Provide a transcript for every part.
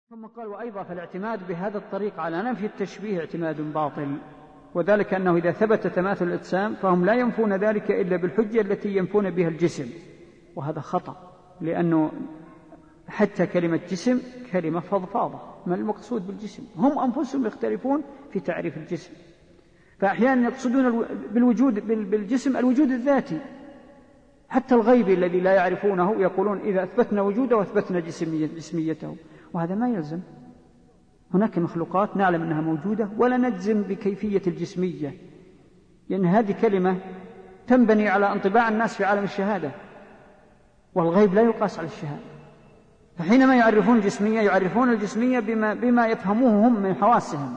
ثم قال: وأيضا فالاعتماد بهذا الطريق على نفي التشبيه اعتماد باطل، وذلك أنه إذا ثبت تماثل الأجسام فهم لا ينفون ذلك إلا بالحجة التي ينفون بها الجسم، وهذا خطأ، لأنه حتى كلمة جسم كلمة فضفاضة، ما المقصود بالجسم؟ هم أنفسهم يختلفون في تعريف الجسم، فأحيانا يقصدون بالوجود بالجسم الوجود الذاتي، حتى الغيب الذي لا يعرفونه يقولون إذا أثبتنا وجوده وأثبتنا جسميته، وهذا ما يلزم. هناك مخلوقات نعلم أنها موجودة ولا نجزم بكيفية الجسمية، لأن هذه كلمة تنبني على انطباع الناس في عالم الشهادة، والغيب لا يقاس على الشهادة. فحينما يعرفون الجسمية يعرفون الجسمية بما يفهموه هم من حواسهم،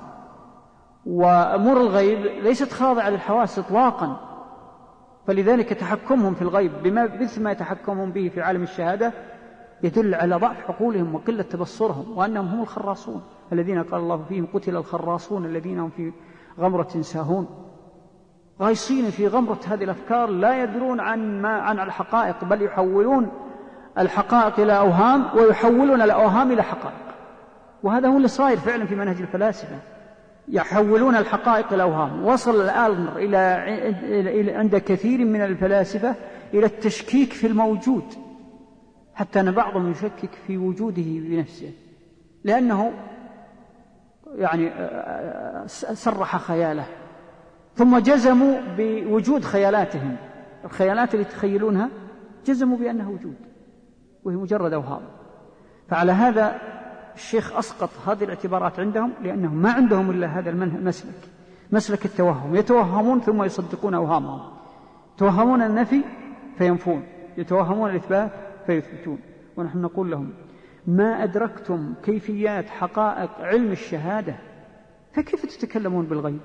وأمور الغيب ليست خاضعة للحواس إطلاقا، فلذلك تحكمهم في الغيب مثل ما يتحكمون به في عالم الشهادة يدل على ضعف عقولهم وقلة تبصرهم، وأنهم هم الخراصون الذين قال الله فيهم: قتل الخراصون الذين هم في غمرة ساهون، غايصين في غمرة هذه الأفكار، لا يدرون عن الحقائق، بل يحولون الحقائق إلى أوهام ويحولون الأوهام إلى حقائق. وهذا هو اللي صاير فعلا في منهج الفلاسفة، يحولون الحقائق إلى أوهام. وصل الأمر إلى عند كثير من الفلاسفة إلى التشكيك في الموجود، حتى أن بعضهم يشكك في وجوده بنفسه، لأنه يعني سرح خياله، ثم جزموا بوجود خيالاتهم، الخيالات اللي تخيلونها جزموا بأنها وجود وهي مجرد أوهام. فعلى هذا الشيخ أسقط هذه الاعتبارات عندهم، لأنهم ما عندهم إلا هذا المسلك، مسلك التوهم، يتوهمون ثم يصدقون أوهامهم، يتوهمون النفي فينفون، يتوهمون الإثبات فيثبتون. ونحن نقول لهم: ما أدركتم كيفيات حقائق علم الشهادة فكيف تتكلمون بالغيب؟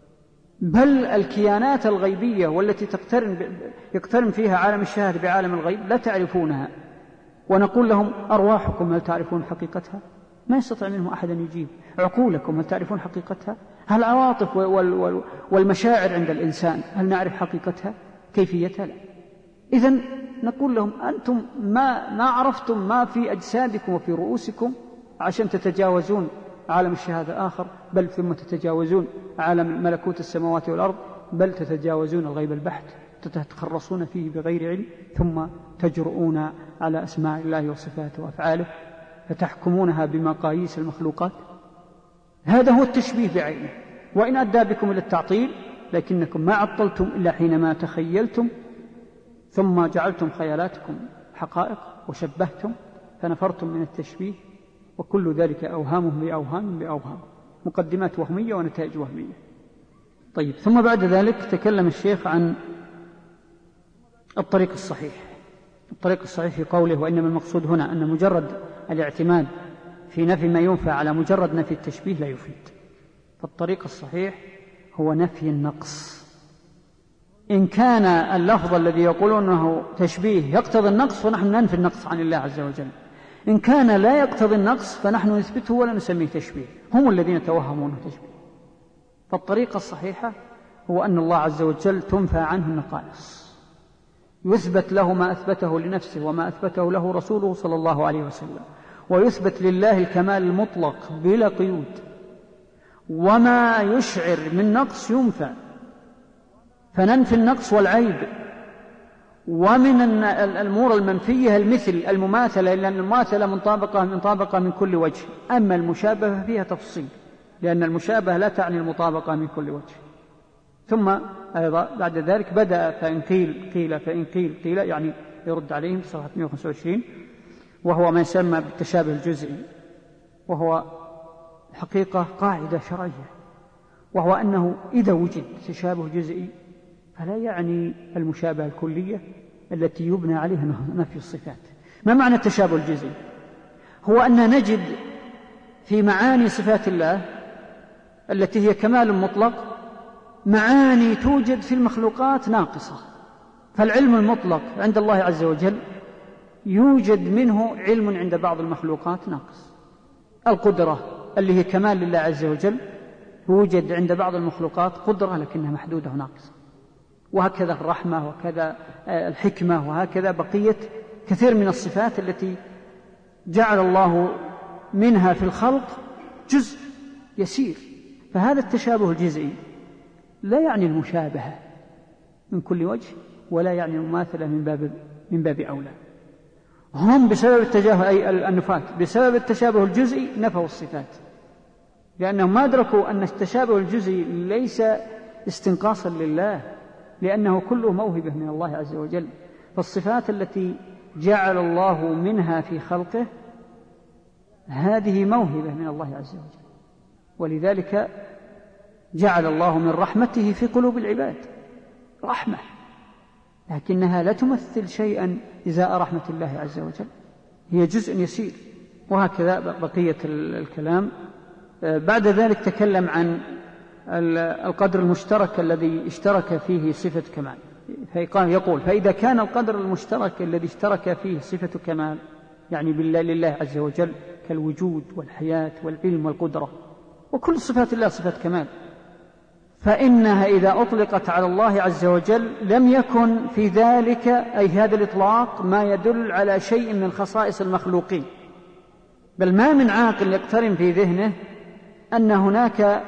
بل الكيانات الغيبية والتي يقترن فيها عالم الشهادة بعالم الغيب لا تعرفونها. ونقول لهم: أرواحكم هل تعرفون حقيقتها؟ ما يستطيع منهم أحد أن يجيب. عقولكم هل تعرفون حقيقتها؟ هل العواطف والمشاعر عند الإنسان هل نعرف حقيقتها كيفيتها؟ لا. إذن نقول لهم: أنتم ما عرفتم ما في أجسادكم وفي رؤوسكم عشان تتجاوزون عالم الشهادة آخر، بل ثم تتجاوزون عالم ملكوت السماوات والأرض، بل تتجاوزون الغيب البحت، تتخرصون فيه بغير علم، ثم تجرؤون على أسماء الله وصفاته وأفعاله فتحكمونها بمقاييس المخلوقات. هذا هو التشبيه بعينه، وإن أدى بكم إلى التعطيل لكنكم ما عطلتم إلا حينما تخيلتم ثم جعلتم خيالاتكم حقائق وشبهتم فنفرتم من التشبيه، وكل ذلك أوهامه بأوهام، مقدمات وهمية ونتائج وهمية. طيب، ثم بعد ذلك تكلم الشيخ عن الطريق الصحيح. الطريق الصحيح في قوله: وإنما المقصود هنا أن مجرد الاعتماد في نفي ما ينفع على مجرد نفي التشبيه لا يفيد. فالطريق الصحيح هو نفي النقص. إن كان اللفظ الذي يقولونه تشبيه يقتضي النقص فنحن ننفي النقص عن الله عز وجل، إن كان لا يقتضي النقص فنحن نثبته ولا نسميه تشبيه. هم الذين توهمونه تشبيه. فالطريقة الصحيحة هو أن الله عز وجل تنفى عنه النقائص، يثبت له ما أثبته لنفسه وما أثبته له رسوله صلى الله عليه وسلم، ويثبت لله الكمال المطلق بلا قيود، وما يشعر من نقص ينفى، فننفي النقص والعيب. ومن الأمور المنفية المثل المماثلة، لأن المماثلة منطابقة من كل وجه، أما المشابهة فيها تفصيل، لأن المشابهة لا تعني المطابقة من كل وجه. ثم أيضا بعد ذلك بدأ فإن قيل فإن قيل يعني يرد عليهم في صفحة 125، وهو ما يسمى بالتشابه الجزئي، وهو حقيقة قاعدة شرعية، وهو أنه إذا وجد تشابه جزئي فلا يعني المشابهة الكلية التي يبنى عليها نفي الصفات. ما معنى التشابه الجزئي؟ هو أن نجد في معاني صفات الله التي هي كمال مطلق معاني توجد في المخلوقات ناقصة. فالعلم المطلق عند الله عز وجل يوجد منه علم عند بعض المخلوقات ناقص. القدرة اللي هي كمال لله عز وجل يوجد عند بعض المخلوقات قدرة لكنها محدودة وناقصة، وهكذا الرحمة، وكذا الحكمة، وهكذا بقية كثير من الصفات التي جعل الله منها في الخلق جزء يسير. فهذا التشابه الجزئي لا يعني المشابهة من كل وجه، ولا يعني المماثلة من باب أولى. هم بسبب التشابه أي النفاة بسبب التشابه الجزئي نفوا الصفات، لأنهم ما أدركوا أن التشابه الجزئي ليس استنقاصا لله، لأنه كله موهبة من الله عز وجل. فالصفات التي جعل الله منها في خلقه هذه موهبة من الله عز وجل، ولذلك جعل الله من رحمته في قلوب العباد رحمة، لكنها لا تمثل شيئا إزاء رحمة الله عز وجل، هي جزء يسير. وهكذا بقية الكلام. بعد ذلك تكلم عن القدر المشترك الذي اشترك فيه صفة كمال، يقول: فإذا كان القدر المشترك الذي اشترك فيه صفة كمال، يعني لله عز وجل، كالوجود والحياة والعلم والقدرة وكل صفات الله صفات كمال، فإنها إذا أطلقت على الله عز وجل لم يكن في ذلك، أي هذا الإطلاق، ما يدل على شيء من خصائص المخلوقين، بل ما من عاقل يقترن في ذهنه أن هناك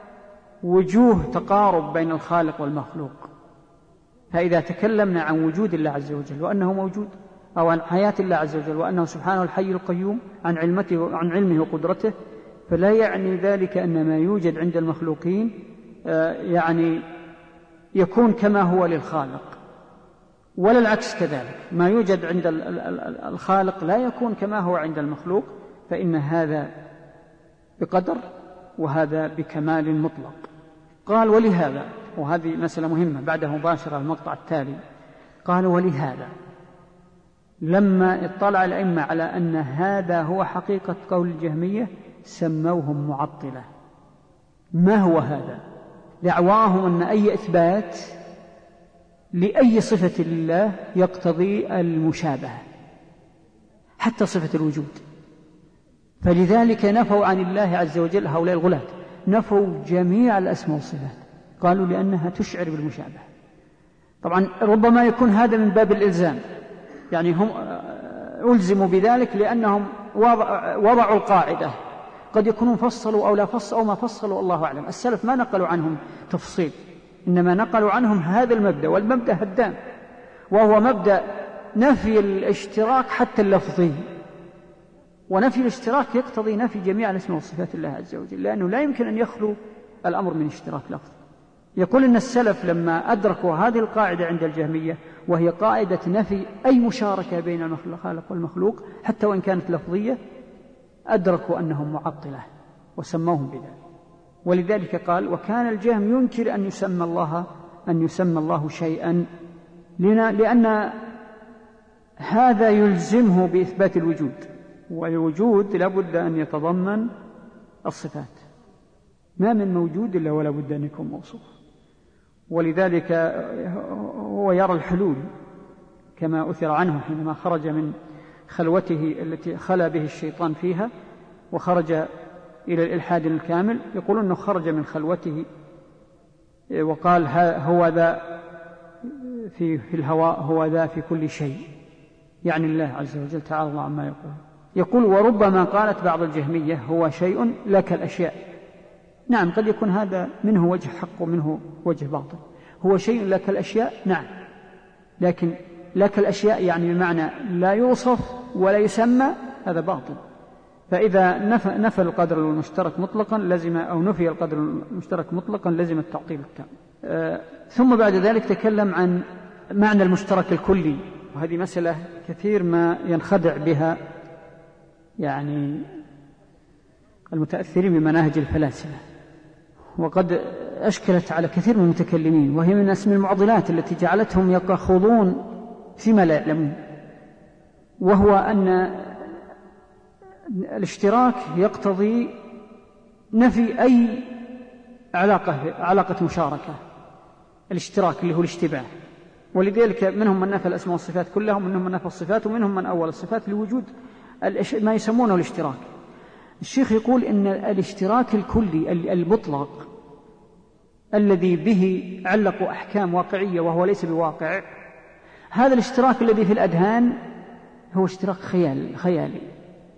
وجوه تقارب بين الخالق والمخلوق. فإذا تكلمنا عن وجود الله عز وجل وأنه موجود، أو عن حياة الله عز وجل وأنه سبحانه الحي القيوم، عن علمه وقدرته، فلا يعني ذلك أن ما يوجد عند المخلوقين يعني يكون كما هو للخالق، ولا العكس كذلك، ما يوجد عند الخالق لا يكون كما هو عند المخلوق، فإن هذا بقدر وهذا بكمال مطلق. قال: ولهذا، وهذه مسألة مهمة بعدها مباشرة المقطع التالي، قال: ولهذا لما اطلع الأئمة على أن هذا هو حقيقة قول الجهمية سموهم معطلة. ما هو هذا؟ دعواهم أن أي إثبات لأي صفة لله يقتضي المشابهة، حتى صفة الوجود. فلذلك نفوا عن الله عز وجل هؤلاء الغلاة، نفوا جميع الأسماء والصفات، قالوا لأنها تشعر بالمشابهة. طبعا ربما يكون هذا من باب الإلزام، يعني هم ألزموا بذلك لأنهم وضعوا القاعدة، قد يكونوا فصلوا أو لا فصلوا أو ما فصلوا، الله أعلم. السلف ما نقلوا عنهم تفصيل، إنما نقلوا عنهم هذا المبدأ، والمبدأ هدام، وهو مبدأ نفي الاشتراك حتى اللفظي. ونفي الاشتراك يقتضي نفي جميع الاسماء والصفات الله عز وجل، لأنه لا يمكن أن يخلو الأمر من اشتراك لفظي. يقول إن السلف لما أدركوا هذه القاعدة عند الجهمية، وهي قاعدة نفي أي مشاركة بين الخالق والمخلوق حتى وإن كانت لفظية، أدركوا أنهم معطلة وسموهم بذلك. ولذلك قال: وكان الجهم ينكر أن يسمى الله شيئا، لأن هذا يلزمه بإثبات الوجود، والوجود لابد أن يتضمن الصفات، ما من موجود إلا ولا بد أن يكون موصوف. ولذلك هو يرى الحلول كما أثر عنه حينما خرج من خلوته التي خلا به الشيطان فيها وخرج إلى الإلحاد الكامل، يقول أنه خرج من خلوته وقال: هو ذا في الهواء، هو ذا في كل شيء، يعني الله عز وجل تعالى الله عما يقول. وربما قالت بعض الجهمية: هو شيء لك الأشياء. نعم، قد يكون هذا منه وجه حق ومنه وجه باطل. هو شيء لك الأشياء، نعم، لكن لك الأشياء يعني بمعنى لا يوصف ولا يسمى، هذا باطل. فإذا نفى القدر المشترك مطلقا لزم، أو نفي القدر المشترك مطلقا لزم التعطيل التام. ثم بعد ذلك تكلم عن معنى المشترك الكلي، وهذه مسألة كثير ما ينخدع بها يعني المتأثرين بمناهج الفلاسفة، وقد أشكلت على كثير من المتكلمين، وهي من اسم المعضلات التي جعلتهم يخوضون فيما لا يعلمون، وهو أن الاشتراك يقتضي نفي أي علاقة مشاركة، الاشتراك اللي هو الاشتباه. ولذلك منهم من نفى الأسماء والصفات كلها، ومنهم من نفى الصفات، ومنهم من أول الصفات لوجود ما يسمونه الاشتراك. الشيخ يقول إن الاشتراك الكلي المطلق الذي به علقوا أحكام واقعية وهو ليس بواقع، هذا الاشتراك الذي في الأذهان هو اشتراك خيالي،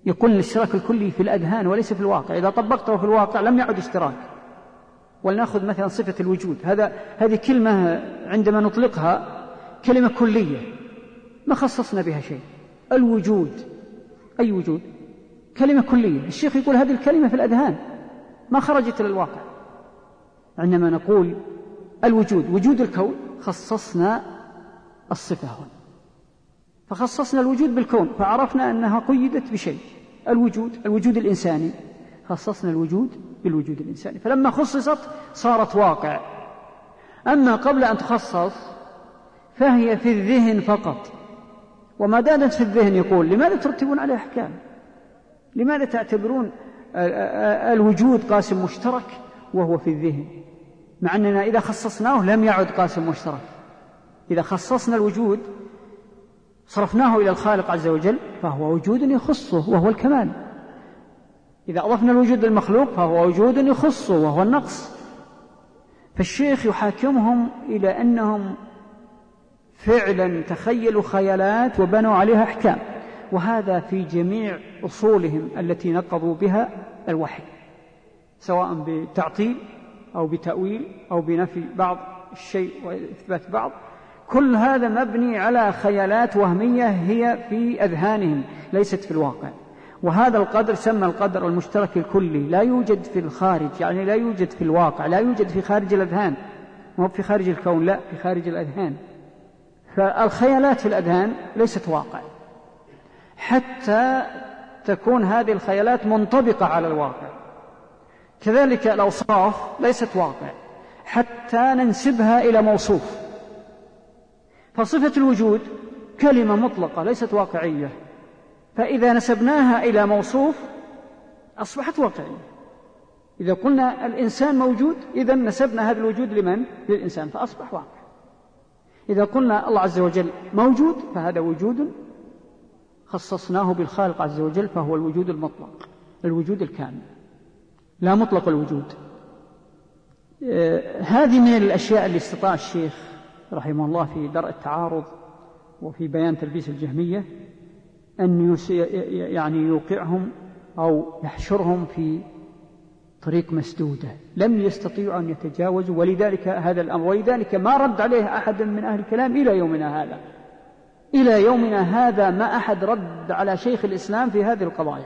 يكون الاشتراك الكلي في الأذهان وليس في الواقع. إذا طبقته في الواقع لم يعد اشتراك. ولنأخذ مثلا صفة الوجود، هذه كلمة عندما نطلقها كلمة كلية ما خصصنا بها شيء. الوجود، أي وجود؟ كلمة كلية. الشيخ يقول هذه الكلمة في الأذهان ما خرجت إلى الواقع. عندما نقول الوجود، وجود الكون، خصصنا الصفة هنا، فخصصنا الوجود بالكون، فعرفنا أنها قيدت بشيء. الوجود الإنساني، خصصنا الوجود بالوجود الإنساني، فلما خصصت صارت واقع. أما قبل أن تخصص فهي في الذهن فقط. وما دامت في الذهن يقول لماذا ترتبون عليه أحكام؟ لماذا تعتبرون الوجود قاسم مشترك وهو في الذهن، مع أننا إذا خصصناه لم يعد قاسم مشترك. إذا خصصنا الوجود صرفناه إلى الخالق عز وجل فهو وجود يخصه وهو الكمال. إذا أضفنا الوجود للمخلوق فهو وجود يخصه وهو النقص. فالشيخ يحاكمهم إلى أنهم فعلا تخيلوا خيالات وبنوا عليها أحكام، وهذا في جميع أصولهم التي نقضوا بها الوحي، سواء بتعطيل أو بتأويل أو بنفي بعض الشيء وإثبات بعض. كل هذا مبني على خيالات وهمية هي في أذهانهم ليست في الواقع. وهذا القدر سمى القدر المشترك الكلي، لا يوجد في الخارج، يعني لا يوجد في الواقع، لا يوجد في خارج الأذهان، مو في خارج الكون، لا، في خارج الأذهان. فالخيالات في الأذهان ليست واقع حتى تكون هذه الخيالات منطبقة على الواقع. كذلك الأوصاف ليست واقع حتى ننسبها إلى موصوف. فصفة الوجود كلمة مطلقة ليست واقعية، فإذا نسبناها إلى موصوف أصبحت واقعية. إذا قلنا الإنسان موجود إذا نسبنا هذا الوجود لمن؟ للإنسان، فأصبح واقع. إذا قلنا الله عز وجل موجود فهذا وجود خصصناه بالخالق عز وجل، فهو الوجود المطلق، الوجود الكامل، لا مطلق الوجود. هذه من الأشياء اللي استطاع الشيخ رحمه الله في درء التعارض وفي بيان تلبيس الجهمية أن يعني يوقعهم أو يحشرهم في طريق مسدودة لم يستطيعوا أن يتجاوزوا، ولذلك هذا الأمر، ولذلك ما رد عليه أحد من أهل الكلام إلى يومنا هذا. إلى يومنا هذا ما أحد رد على شيخ الإسلام في هذه القضايا،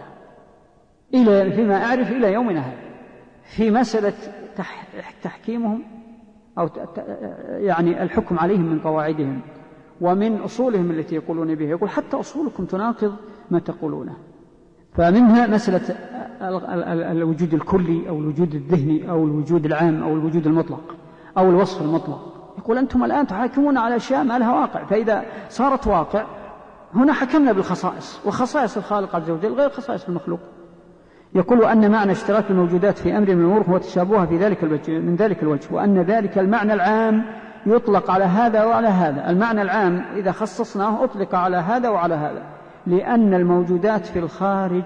فيما أعرف إلى يومنا هذا، في مسألة تحكيمهم أو يعني الحكم عليهم من قواعدهم ومن أصولهم التي يقولون بها. يقول حتى أصولكم تناقض ما تقولونه. فمنها مسألة الوجود الكلي أو الوجود الذهني أو الوجود العام أو الوجود المطلق أو الوصف المطلق. يقول أنتم الآن تحاكمون على أشياء ما لها واقع، فإذا صارت واقع هنا حكمنا بالخصائص، وخصائص الخالق عز وجل غير خصائص المخلوق. يقول أن معنى اشتراك الموجودات في أمر من الأمور هو تشابهها في ذلك الوجه من ذلك الوجه، وأن ذلك المعنى العام يطلق على هذا وعلى هذا. المعنى العام إذا خصصناه أطلق على هذا وعلى هذا، لأن الموجودات في الخارج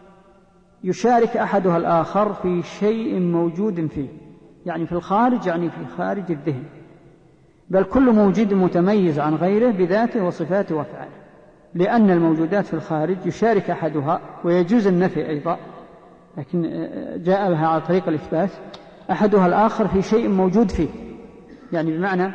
يشارك أحدها الآخر في شيء موجود فيه، يعني في الخارج يعني في خارج الذهن، بل كل موجود متميز عن غيره بذاته وصفاته وأفعاله، لأن الموجودات في الخارج يشارك أحدها، ويجوز النفي أيضا لكن جاء بها على طريق الإثبات، أحدها الآخر في شيء موجود فيه. يعني بمعنى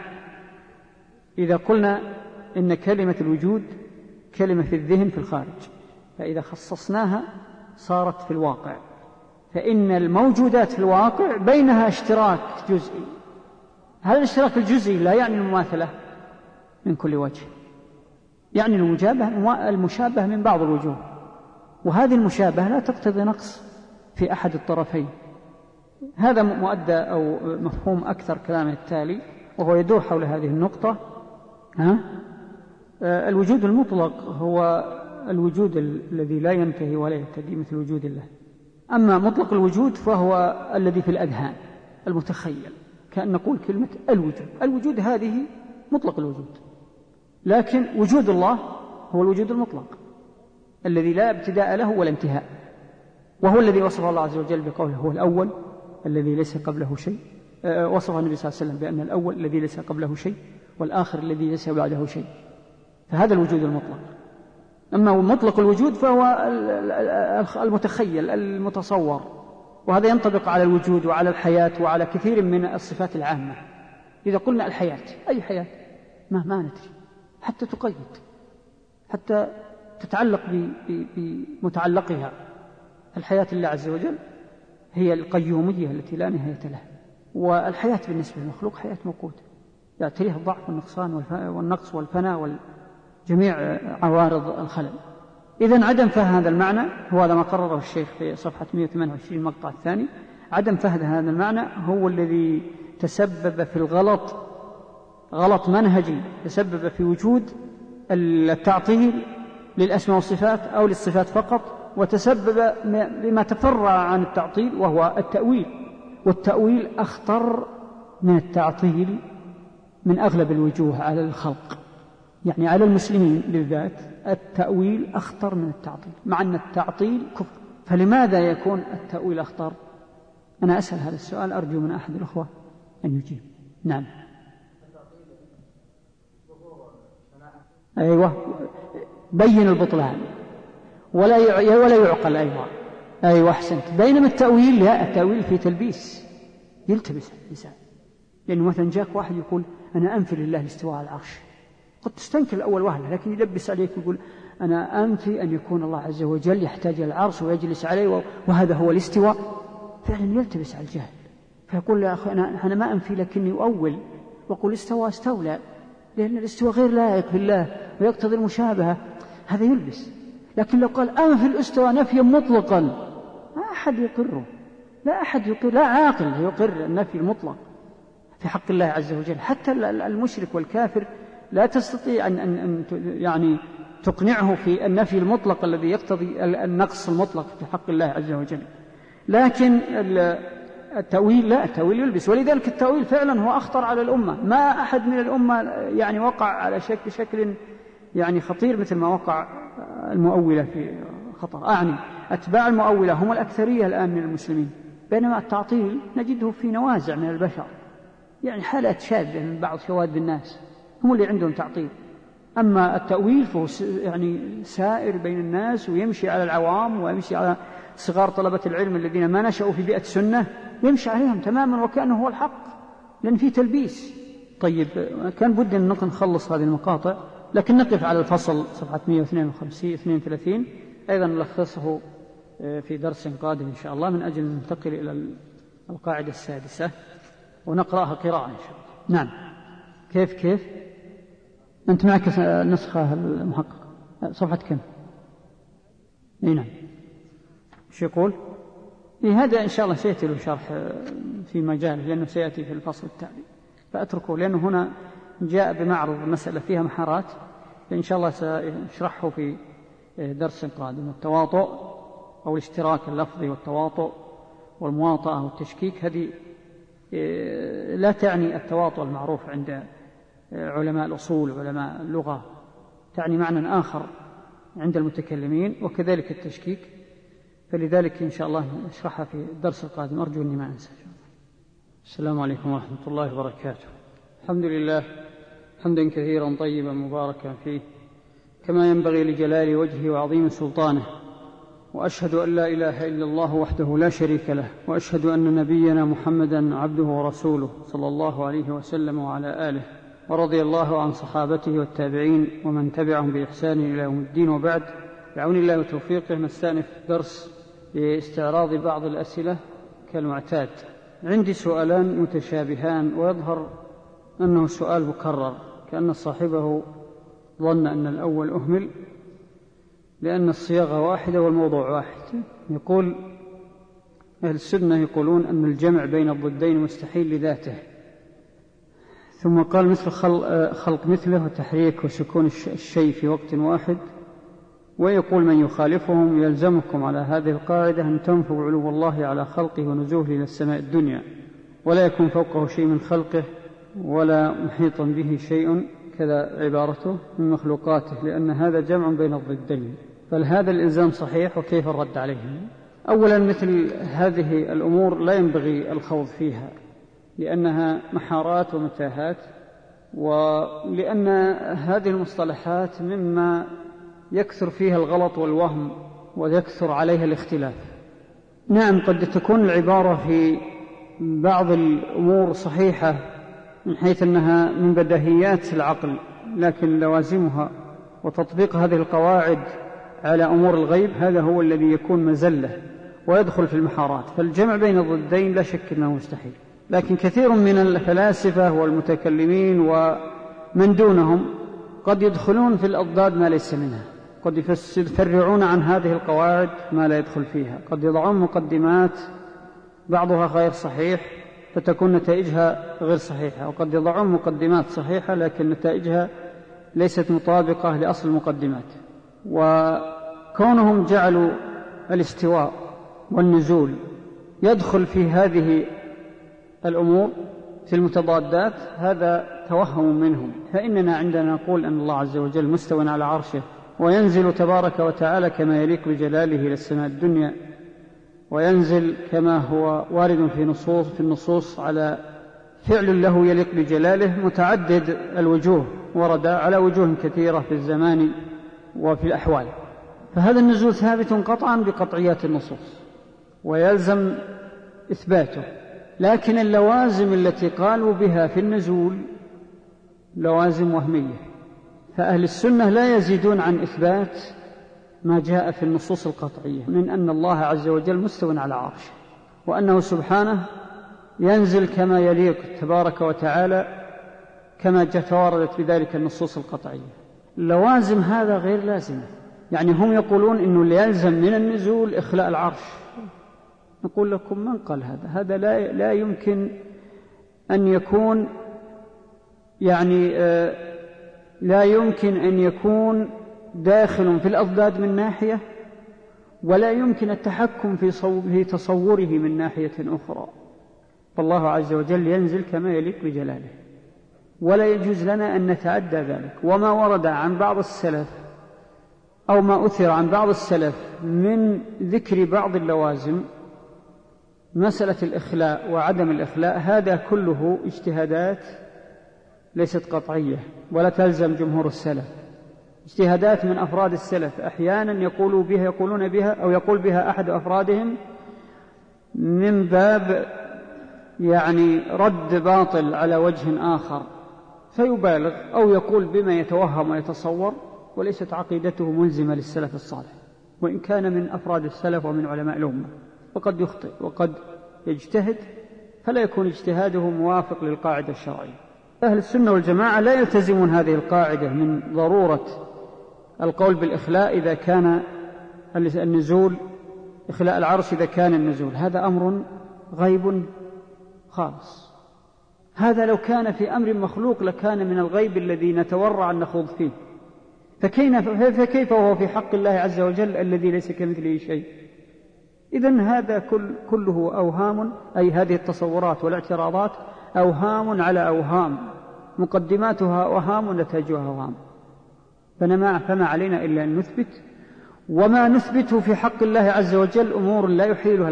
إذا قلنا إن كلمة الوجود كلمة في الذهن في الخارج، فإذا خصصناها صارت في الواقع، فإن الموجودات في الواقع بينها اشتراك جزئي. هذا الاشتراك الجزئي لا يعني المماثلة من كل وجه، يعني المشابه من بعض الوجوه، وهذه المشابهة لا تقتضي نقص في أحد الطرفين. هذا مؤدى أو مفهوم أكثر كلام التالي، وهو يدور حول هذه النقطة. الوجود المطلق هو الوجود الذي لا ينتهي ولا يبتدي مثل وجود الله. أما مطلق الوجود فهو الذي في الأذهان المتخيل، كأن نقول كلمة الوجود هذه مطلق الوجود، لكن وجود الله هو الوجود المطلق الذي لا ابتداء له ولا انتهاء، وهو الذي وصف الله عز وجل بقوله هو الأول الذي ليس قبله شيء. وصف النبي صلى الله عليه وسلم بأن الأول الذي ليس قبله شيء والآخر الذي ليس بعده شيء، فهذا الوجود المطلق. أما مطلق الوجود فهو المتخيل المتصور، وهذا ينطبق على الوجود وعلى الحياة وعلى كثير من الصفات العامة. إذا قلنا الحياة، أي حياة؟ ما ندري، حتى تقيد، حتى تتعلق بمتعلقها. الحياة لله عز وجل هي القيومية التي لا نهاية لها، والحياة بالنسبة للمخلوق حياة موقوتة يعتريها الضعف والنقصان والنقص والفناء وجميع عوارض الخلل. إذن عدم فهم هذا المعنى هو هذا ما قرره الشيخ في صفحة 128 المقطع الثاني. عدم فهم هذا المعنى هو الذي تسبب في غلط منهجي، تسبب في وجود التعطيل للأسماء والصفات أو للصفات فقط، وتسبب بما تفرع عن التعطيل وهو التأويل. والتأويل أخطر من التعطيل من أغلب الوجوه على الخلق، يعني على المسلمين بالذات التأويل أخطر من التعطيل، مع أن التعطيل كفر. فلماذا يكون التأويل أخطر؟ أنا أسأل هذا السؤال، أرجو من أحد الأخوة أن يجيب. نعم. أيوة، بين البطلان ولا يعقل. أيوة أحسنت. بينما التأويل لا، التأويل في تلبيس، يلتبس الإنسان. لأنه مثلا جاك واحد يقول أنا أنفي لله الاستواء على العرش، قد تستنكر الأول وهلة، لكن يلبس عليك يقول أنا أنفي أن يكون الله عز وجل يحتاج إلى العرش ويجلس عليه وهذا هو الاستواء. فعلا يلتبس على الجهل، فيقول يا أخي أنا ما أنفي لكني أؤول وأقول استولى، لأن الاستواء غير لائق بالله ويقتضي المشابهة. هذا يلبس. لكن لو قال أنفي الاستواء نفيا مطلقا ما أحد يقره، لا عاقل يقر النفي المطلق في حق الله عز وجل. حتى المشرك والكافر لا تستطيع أن يعني تقنعه في النفي المطلق الذي يقتضي النقص المطلق في حق الله عز وجل. لكن التأويل لا، التأويل يلبس. ولذلك التأويل فعلا هو أخطر على الأمة. ما أحد من الأمة يعني وقع على بشكل يعني خطير مثل ما وقع المؤولة في خطر. أعني أتباع المؤولة هم الأكثرية الآن من المسلمين، بينما التعطيل نجده في نوازع من البشر، يعني حالات شاذة من بعض شواذ الناس هم اللي عندهم تعطيل. أما التأويل فهو يعني سائر بين الناس، ويمشي على العوام ويمشي على صغار طلبة العلم الذين ما نشأوا في بيئة السنة، يمشي عليهم تماما وكأنه هو الحق، لأن فيه تلبيس. طيب كان بد أن نخلص هذه المقاطع، لكن نقف على الفصل صفحة 132 أيضا نلخصه في درس قادم إن شاء الله، من أجل ننتقل إلى القاعدة السادسة ونقرأها قراءة إن شاء الله. نعم. كيف أنت معك نسخة المحقق صفحة كم؟ نعم. شو يقول؟ هذا إن شاء الله سيأتي له شرح في مجال، لأنه سيأتي في الفصل التالي، فأتركه، لأنه هنا جاء بمعرض مسألة فيها محارات، فإن شاء الله سأشرحه في درس قادم. التواطؤ أو الاشتراك اللفظي والتواطؤ والمواطأة والتشكيك، هذه لا تعني التواطؤ المعروف عند علماء الأصول وعلماء اللغة، تعني معنى آخر عند المتكلمين، وكذلك التشكيك. فلذلك إن شاء الله نشرحها في الدرس القادم، أرجو أني ما أنسى. السلام عليكم ورحمة الله وبركاته. الحمد لله حمدا كثيرا طيبا مباركا فيه، كما ينبغي لجلال وجهه وعظيم سلطانه. وأشهد أن لا إله إلا الله وحده لا شريك له، وأشهد أن نبينا محمدا عبده ورسوله صلى الله عليه وسلم وعلى آله، ورضي الله عن صحابته والتابعين ومن تبعهم بإحسان إلى يوم الدين. وبعد، بعون الله وتوفيقه نستأنف درس باستعراض بعض الأسئلة كالمعتاد. عندي سؤالان متشابهان، ويظهر أنه سؤال مكرر، كأن صاحبه ظن أن الأول أهمل، لأن الصياغة واحدة والموضوع واحد. يقول أهل السنة يقولون أن الجمع بين الضدين مستحيل لذاته، ثم قال مثل خلق مثله وتحريك وسكون الشيء في وقت واحد. ويقول من يخالفهم يلزمكم على هذه القاعدة أن تنفوا علو الله على خلقه ونزوله إلى السماء الدنيا، ولا يكون فوقه شيء من خلقه ولا محيطا به شيء، كذا عبارته، من مخلوقاته، لأن هذا جمع بين الضدين. فهذا الإلزام صحيح، وكيف الرد عليه؟ أولا، مثل هذه الأمور لا ينبغي الخوض فيها، لأنها محارات ومتاهات، ولأن هذه المصطلحات مما يكثر فيها الغلط والوهم ويكثر عليها الاختلاف. نعم، قد تكون العبارة في بعض الأمور صحيحة من حيث أنها من بديهيات العقل، لكن لوازمها وتطبيق هذه القواعد على أمور الغيب هذا هو الذي يكون مزلة ويدخل في المحارات. فالجمع بين الضدين لا شك أنه مستحيل، لكن كثير من الفلاسفة والمتكلمين ومن دونهم قد يدخلون في الأضداد ما ليس منها، قد يفرعون عن هذه القواعد ما لا يدخل فيها، قد يضعون مقدمات بعضها غير صحيح فتكون نتائجها غير صحيحة، وقد يضعون مقدمات صحيحة لكن نتائجها ليست مطابقة لأصل المقدمات. وكونهم جعلوا الاستواء والنزول يدخل في هذه الأمور في المتضادات هذا توهم منهم. فإننا عندنا نقول أن الله عز وجل مستوى على عرشه وينزل تبارك وتعالى كما يليق بجلاله إلى السماء الدنيا، وينزل كما هو وارد في النصوص على فعل له يليق بجلاله متعدد الوجوه، ورد على وجوه كثيرة في الزمان وفي الأحوال. فهذا النزول ثابت قطعا بقطعيات النصوص ويلزم إثباته، لكن اللوازم التي قالوا بها في النزول لوازم وهمية. فأهل السنة لا يزيدون عن إثبات ما جاء في النصوص القطعية من أن الله عز وجل مستوى على عرشه، وأنه سبحانه ينزل كما يليق تبارك وتعالى كما تواردت بذلك النصوص القطعية. لوازم هذا غير لازمة، يعني هم يقولون إنه اللي يلزم من النزول إخلاء العرش. نقول لكم من قال هذا؟ هذا لا يمكن أن يكون، يعني لا يمكن أن يكون داخل في الأضداد من ناحية، ولا يمكن التحكم في تصوره من ناحية أخرى. فالله عز وجل ينزل كما يليق بجلاله، ولا يجوز لنا أن نتعدى ذلك. وما ورد عن بعض السلف أو ما أثر عن بعض السلف من ذكر بعض اللوازم، مسألة الإخلاء وعدم الإخلاء، هذا كله اجتهادات ليست قطعية ولا تلزم جمهور السلف، اجتهادات من أفراد السلف أحيانا يقولون بها أو يقول بها أحد أفرادهم من باب يعني رد باطل على وجه آخر فيبالغ، أو يقول بما يتوهم ويتصور، وليست عقيدته ملزمة للسلف الصالح، وإن كان من أفراد السلف ومن علماء الأمة. وقد يخطئ وقد يجتهد فلا يكون اجتهاده موافق للقاعدة الشرعية. أهل السنة والجماعة لا يلتزمون هذه القاعدة من ضرورة القول بالإخلاء إذا كان النزول، إخلاء العرش إذا كان النزول، هذا أمر غيب خالص. هذا لو كان في أمر مخلوق لكان من الغيب الذي نتورع أن نخوض فيه، فكيف وهو في حق الله عز وجل الذي ليس كمثله شيء؟ إذن هذا كله أوهام، أي هذه التصورات والاعتراضات أوهام على أوهام، مقدماتها أوهام ونتائجها أوهام. فما علينا إلا أن نثبت، وما نثبته في حق الله عز وجل أمور لا يحيلها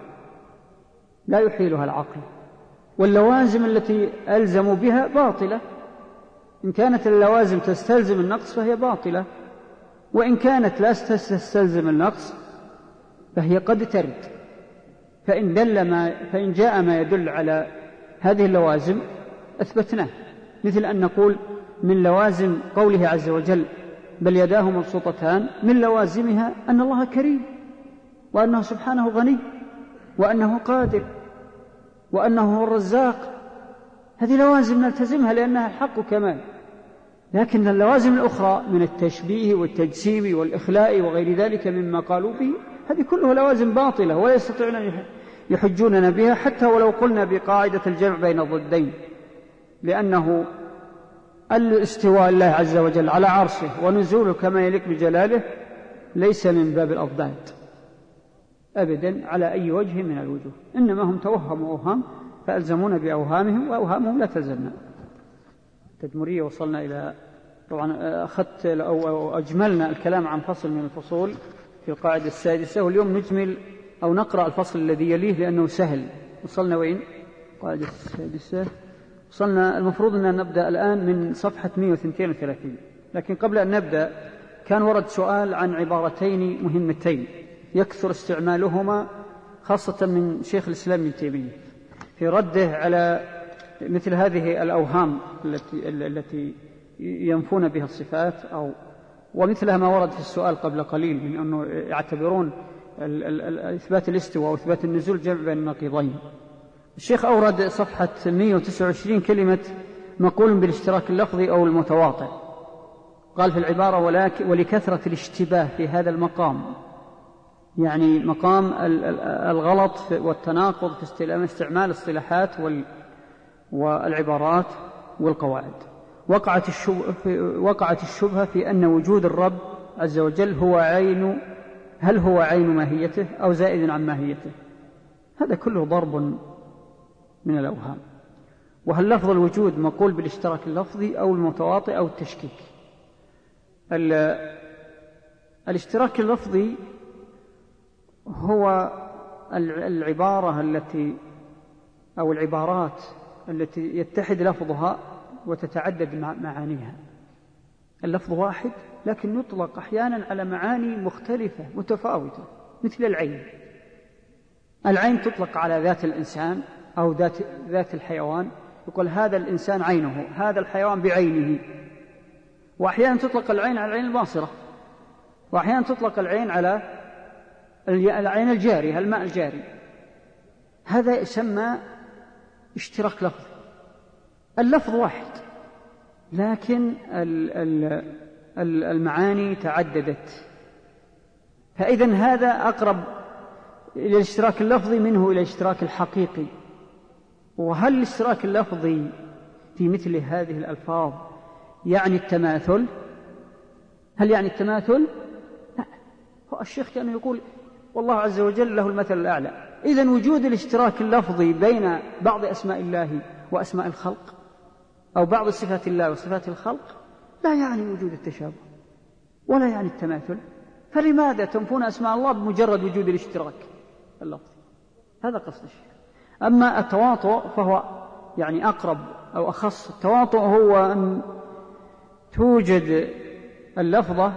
العقل، واللوازم التي ألزموا بها باطلة. إن كانت اللوازم تستلزم النقص فهي باطلة، وإن كانت لا تستلزم النقص فهي قد ترد. فإن جاء ما يدل على هذه اللوازم أثبتناه، مثل أن نقول من لوازم قوله عز وجل بل يداه مبسوطتان، من لوازمها أن الله كريم، وأنه سبحانه غني، وأنه قادر، وأنه هو الرزاق. هذه لوازم نلتزمها لأنها الحق كمال. لكن اللوازم الأخرى من التشبيه والتجسيم والإخلاء وغير ذلك مما قالوا به، هذه كلها لوازم باطلة ولا يستطيعون يحجوننا بها، حتى ولو قلنا بقاعدة الجمع بين الضدين، لأنه الاستواء الله عز وجل على عرشه ونزوله كما يليق بجلاله ليس من باب الأضداد أبدا على أي وجه من الوجوه، إنما هم توهموا أوهام فألزمون بأوهامهم، وأوهامهم لا تلزمنا. التدمرية وصلنا إلى، طبعا أخذت أو أجملنا الكلام عن فصل من الفصول في القاعدة السادسة، واليوم نجمل أو نقرأ الفصل الذي يليه لأنه سهل. وصلنا وين؟ القاعدة السادسة وصلنا، المفروض أن نبدأ الآن من صفحة 132، لكن قبل أن نبدأ كان ورد سؤال عن عبارتين مهمتين يكثر استعمالهما خاصة من شيخ الإسلام ابن تيمية في رده على مثل هذه الأوهام التي ينفون بها الصفات ومثلها ما ورد في السؤال قبل قليل من أنه يعتبرون إثبات الاستواء وإثبات النزول جمع بين النقيضين. الشيخ أورد صفحة 129 كلمة مقول بالاشتراك اللفظي أو المتواطئ. قال في العبارة ولكثرة الاشتباه في هذا المقام، يعني مقام الغلط والتناقض في استعمال الصلاحات والعبارات والقواعد. وقعت الشبهة في أن وجود الرب عز وجل هل هو عين ماهيته أو زائد عن ماهيته. هذا كله ضرب من الأوهام. وهل لفظ الوجود مقول بالاشتراك اللفظي أو المتواطئ أو التشكيك؟ الاشتراك اللفظي هو العبارة أو العبارات التي يتحد لفظها وتتعدد معانيها. اللفظ واحد لكن يطلق أحيانا على معاني مختلفة متفاوتة، مثل العين تطلق على ذات الإنسان أو ذات الحيوان، يقول هذا الإنسان عينه، هذا الحيوان بعينه. وأحيانا تطلق العين على العين الباصرة، وأحيانا تطلق العين على العين الجارية، الماء الجاري. هذا يسمى اشتراك لفظ. اللفظ واحد لكن المعاني تعددت، فإذن هذا أقرب إلى الاشتراك اللفظي منه إلى الاشتراك الحقيقي. وهل الاشتراك اللفظي في مثل هذه الألفاظ يعني التماثل؟ هل يعني التماثل؟ لا. الشيخ كان يقول والله عز وجل له المثل الأعلى. إذن وجود الاشتراك اللفظي بين بعض أسماء الله وأسماء الخلق أو بعض صفات الله وصفات الخلق لا يعني وجود التشابه ولا يعني التماثل. فلماذا تنفون أسماء الله بمجرد وجود الاشتراك اللفظي؟ هذا قصد الشيخ. أما التواطؤ فهو يعني أقرب أو أخص. التواطؤ هو أن توجد اللفظة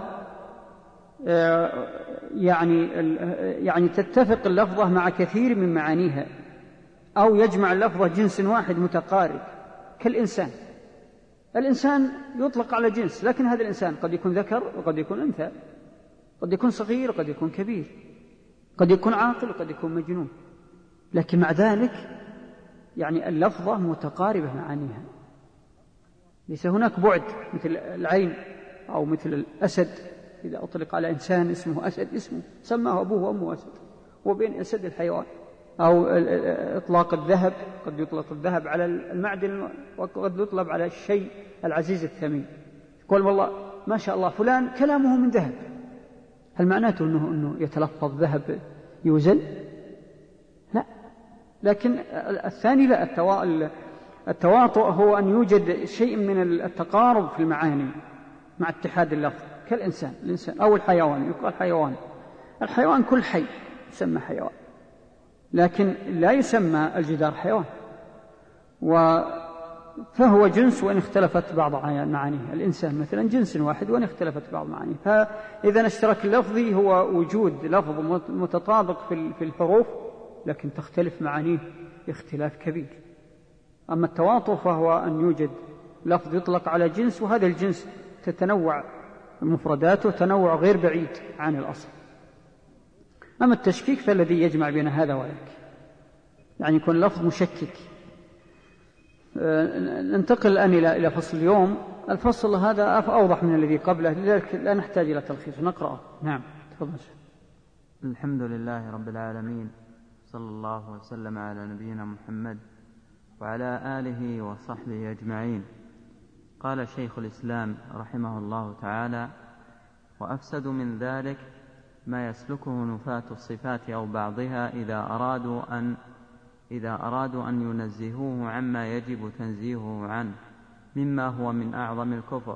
يعني تتفق اللفظة مع كثير من معانيها، أو يجمع اللفظة جنس واحد متقارب كالإنسان. الإنسان يطلق على جنس، لكن هذا الإنسان قد يكون ذكر وقد يكون أنثى، قد يكون صغير وقد يكون كبير، قد يكون عاقل وقد يكون مجنون، لكن مع ذلك يعني اللفظة متقاربة معانيها. ليس هناك بعد مثل العين أو مثل الأسد. إذا أطلق على إنسان اسمه أسد، اسمه سماه أبوه وأمه أسد، وبين أسد الحيوان. أو إطلاق الذهب، قد يطلق الذهب على المعدن وقد يطلق على الشيء العزيز الثمين. يقول والله ما شاء الله فلان كلامه من ذهب. هل معناته أنه يتلفظ ذهب يوزن؟ لا. لكن الثاني لا. التواطؤ هو أن يوجد شيء من التقارب في المعاني مع اتحاد اللفظ، كالإنسان، الإنسان أو الحيوان. يقال الحيوان كل حي يسمى حيوان، لكن لا يسمى الجدار حيوان. فهو جنس وإن اختلفت بعض معانيه. الإنسان مثلا جنس واحد وإن اختلفت بعض معانيه. فإذا اشتراك اللفظي هو وجود لفظ متطابق في الحروف لكن تختلف معانيه اختلاف كبير. أما التواطؤ فهو أن يوجد لفظ يطلق على جنس، وهذا الجنس تتنوع مفرداته تنوع غير بعيد عن الأصل. أما التشكيك فالذي يجمع بين هذا وذاك، يعني يكون لفظ مشكك. ننتقل الآن إلى فصل اليوم. الفصل هذا أوضح من الذي قبله، لذلك لا نحتاج إلى تلخيص، نقرأه. نعم تفضل. الحمد لله رب العالمين، صلى الله وسلم على نبينا محمد وعلى آله وصحبه أجمعين. قال شيخ الإسلام رحمه الله تعالى: وأفسد من ذلك ما يسلكه نفاة الصفات أو بعضها إذا أرادوا أن ينزهوه عما يجب تنزيهه عنه مما هو من أعظم الكفر،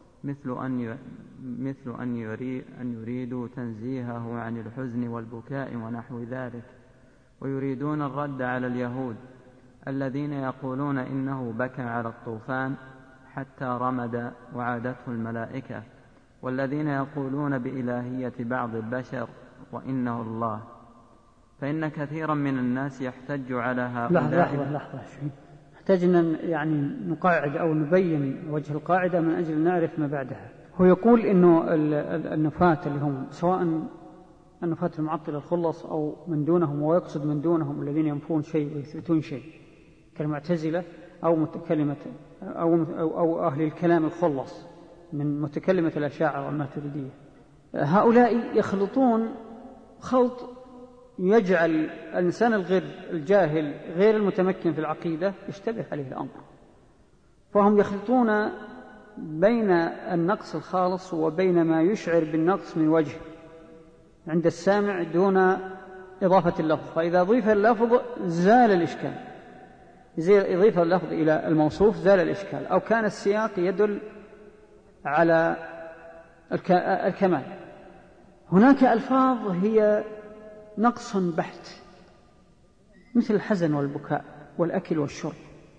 مثل أن يريدوا تنزيهه عن الحزن والبكاء ونحو ذلك. ويريدون الرد على اليهود الذين يقولون إنه بكى على الطوفان حتى رمد وعادته الملائكة، والذين يقولون بإلهية بعض البشر وإنه الله، فإن كثيرا من الناس يحتج على هؤلاء. لحظة نحتاج أن يعني نقاعد أو نبين وجه القاعدة من أجل نعرف ما بعدها. هو يقول إنه النفاة اللي هم سواء النفاة المعطلة الخلص أو من دونهم، ويقصد من دونهم الذين ينفون شيء ويثبتون شيء كالمعتزلة أو متكلمة أو أهل الكلام الخلص من متكلمة الأشاعرة والماتريدية. هؤلاء يخلطون خلط يجعل الإنسان الجاهل غير المتمكن في العقيدة يشتبه عليه الأمر، فهم يخلطون بين النقص الخالص وبين ما يشعر بالنقص من وجه عند السامع دون إضافة اللفظ، فإذا أضيف اللفظ زال الإشكال، إضيف اللفظ إلى الموصوف زال الإشكال، أو كان السياق يدل على الكمال. هناك ألفاظ هي نقص بحت مثل الحزن والبكاء والأكل والشرب،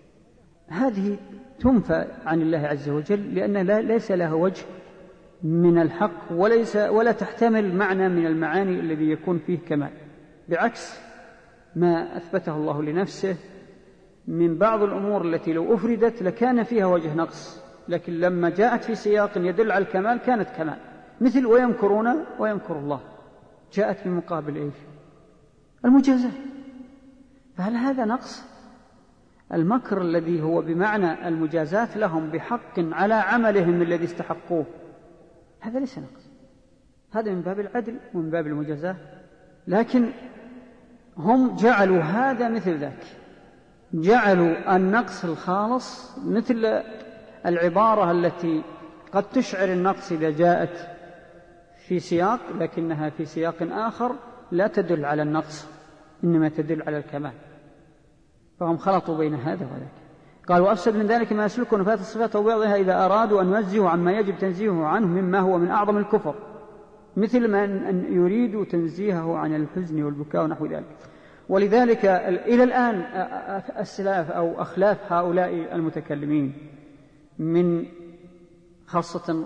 هذه تنفى عن الله عز وجل لأن ليس لها وجه من الحق ولا تحتمل معنى من المعاني الذي يكون فيه كمال، بعكس ما أثبته الله لنفسه من بعض الأمور التي لو أفردت لكان فيها وجه نقص، لكن لما جاءت في سياق يدل على الكمال كانت كمال، مثل ويمكرون ويمكر الله، جاءت في مقابل إيش؟ المجازات. فهل هذا نقص؟ المكر الذي هو بمعنى المجازات لهم بحق على عملهم الذي استحقوه هذا ليس نقص، هذا من باب العدل ومن باب المجازات، لكن هم جعلوا هذا مثل ذاك، جعلوا النقص الخالص مثل العبارة التي قد تشعر النقص إذا جاءت في سياق لكنها في سياق آخر لا تدل على النقص إنما تدل على الكمال، فهم خلطوا بين هذا وذاك. قال وأفسد من ذلك ما يسلك نفاة الصفات وبعضها إذا أرادوا أن ينزهوا عما يجب تنزيهه عنه مما هو من أعظم الكفر، مثل ما أن يريدوا تنزيهه عن الحزن والبكاء ونحو ذلك. ولذلك إلى الآن السلاف أو أخلاف هؤلاء المتكلمين من خاصة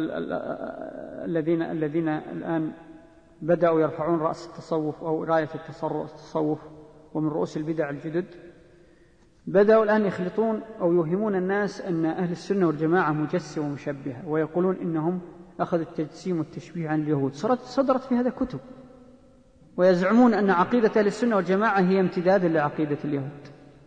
الذين الآن بدأوا يرفعون رأس التصوف أو راية التصوف ومن رؤوس البدع الجدد، بدأوا الآن يخلطون أو يوهمون الناس أن أهل السنة والجماعة مجسمة ومشبهة، ويقولون إنهم أخذوا التجسيم والتشبيه عن اليهود، صدرت في هذا كتب، ويزعمون أن عقيدة أهل السنة والجماعة هي امتداد لعقيدة اليهود.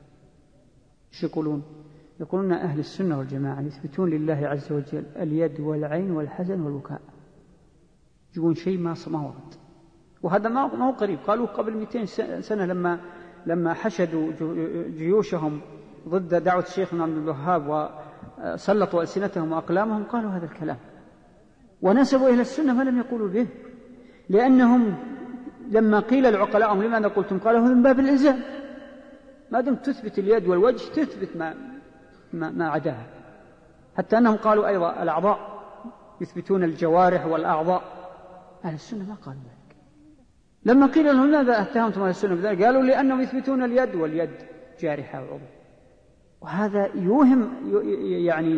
إيش يقولون؟ يقولون أهل السنة والجماعة يثبتون لله عز وجل اليد والعين والحزن والبكاء، يجيبون شيء ما ورد، وهذا ما هو قريب، قالوا قبل 200 سنة لما حشدوا جيوشهم ضد دعوة الشيخ عبد الوهاب وسلطوا ألسنتهم وأقلامهم قالوا هذا الكلام، ونسبوا إلى السنة ما لم يقولوا به، لأنهم لما قيل العقلاء لماذا قلتم؟ قالوا من باب الإلزام، ما دمت تثبت اليد والوجه تثبت ما عداها، حتى أنهم قالوا أيضا الأعضاء يثبتون الجوارح والأعضاء، أهل السنة ما قالوا ذلك. لما قيل لهم ماذا اتهمتم أهل السنة بذلك؟ قالوا لأنهم يثبتون اليد واليد جارحة وعضو، وهذا يوهم يعني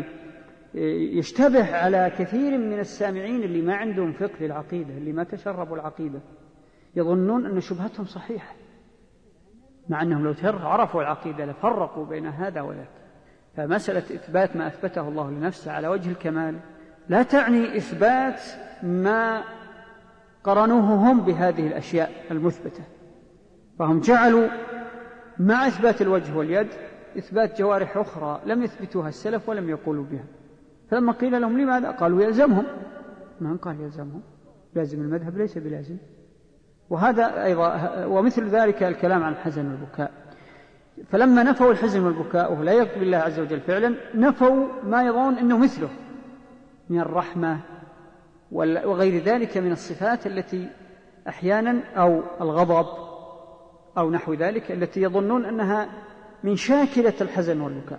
يشتبه على كثير من السامعين اللي ما عندهم فقه للعقيدة، اللي ما تشربوا العقيدة، يظنون أن شبهتهم صحيحة، مع أنهم لو عرفوا العقيدة لفرقوا بين هذا وذاك. فمسألة إثبات ما أثبته الله لنفسه على وجه الكمال لا تعني إثبات ما قرنوه هم بهذه الأشياء المثبتة، فهم جعلوا مع إثبات الوجه واليد إثبات جوارح أخرى لم يثبتوها السلف ولم يقولوا بها، فلما قيل لهم لماذا؟ قالوا يلزمهم. من قال يلزمهم؟ لازم المذهب ليس بلازم. وهذا أيضا ومثل ذلك الكلام عن الحزن والبكاء، فلما نفوا الحزن والبكاء وهو لا يقبل الله عز وجل فعلا، نفوا ما يظن أنه مثله من الرحمة وغير ذلك من الصفات التي أحيانا أو الغضب أو نحو ذلك التي يظنون أنها من شاكلة الحزن والبكاء،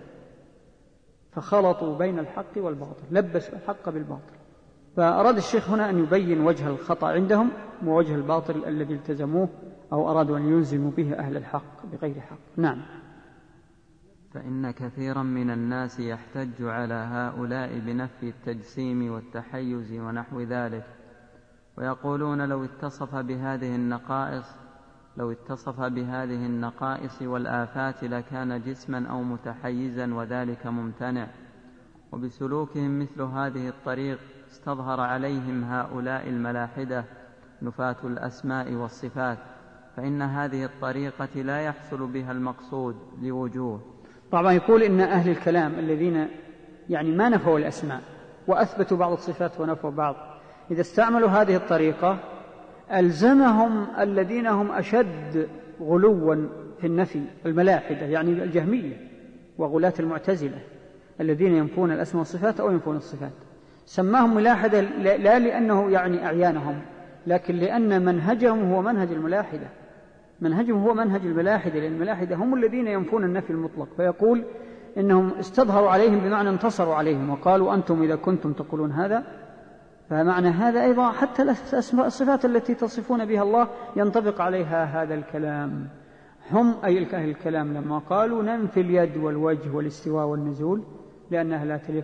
فخلطوا بين الحق والباطل، لبسوا الحق بالباطل. فأراد الشيخ هنا أن يبين وجه الخطأ عندهم ووجه الباطل الذي التزموه أو أرادوا أن يلزموا به أهل الحق بغير حق. نعم. فإن كثيرا من الناس يحتج على هؤلاء بنفي التجسيم والتحيز ونحو ذلك، ويقولون لو اتصف بهذه النقائص والآفات لكان جسما أو متحيزا، وذلك ممتنع. وبسلوكهم مثل هذه الطريق استظهر عليهم هؤلاء الملاحدة نفاة الأسماء والصفات، فإن هذه الطريقة لا يحصل بها المقصود لوجوه. طبعا يقول إن أهل الكلام الذين ما نفوا الأسماء وأثبتوا بعض الصفات ونفوا بعض، إذا استعملوا هذه الطريقة ألزمهم الذين هم أشد غلوا في النفي، الملاحدة الجهمية وغلاة المعتزلة الذين ينفون الأسماء والصفات أو ينفون الصفات، سماهم ملاحدة لا لأنه أعيانهم، لكن لأن منهجهم هو منهج الملاحدة، منهجهم هو منهج الملاحدة، لأن الملاحدة هم الذين ينفون النفي المطلق. فيقول إنهم استظهروا عليهم بمعنى انتصروا عليهم وقالوا أنتم إذا كنتم تقولون هذا، فمعنى هذا أيضا حتى الصفات التي تصفون بها الله ينطبق عليها هذا الكلام. هم أي أهل الكلام لما قالوا ننفي اليد والوجه والاستواء والنزول لأنها لا تليق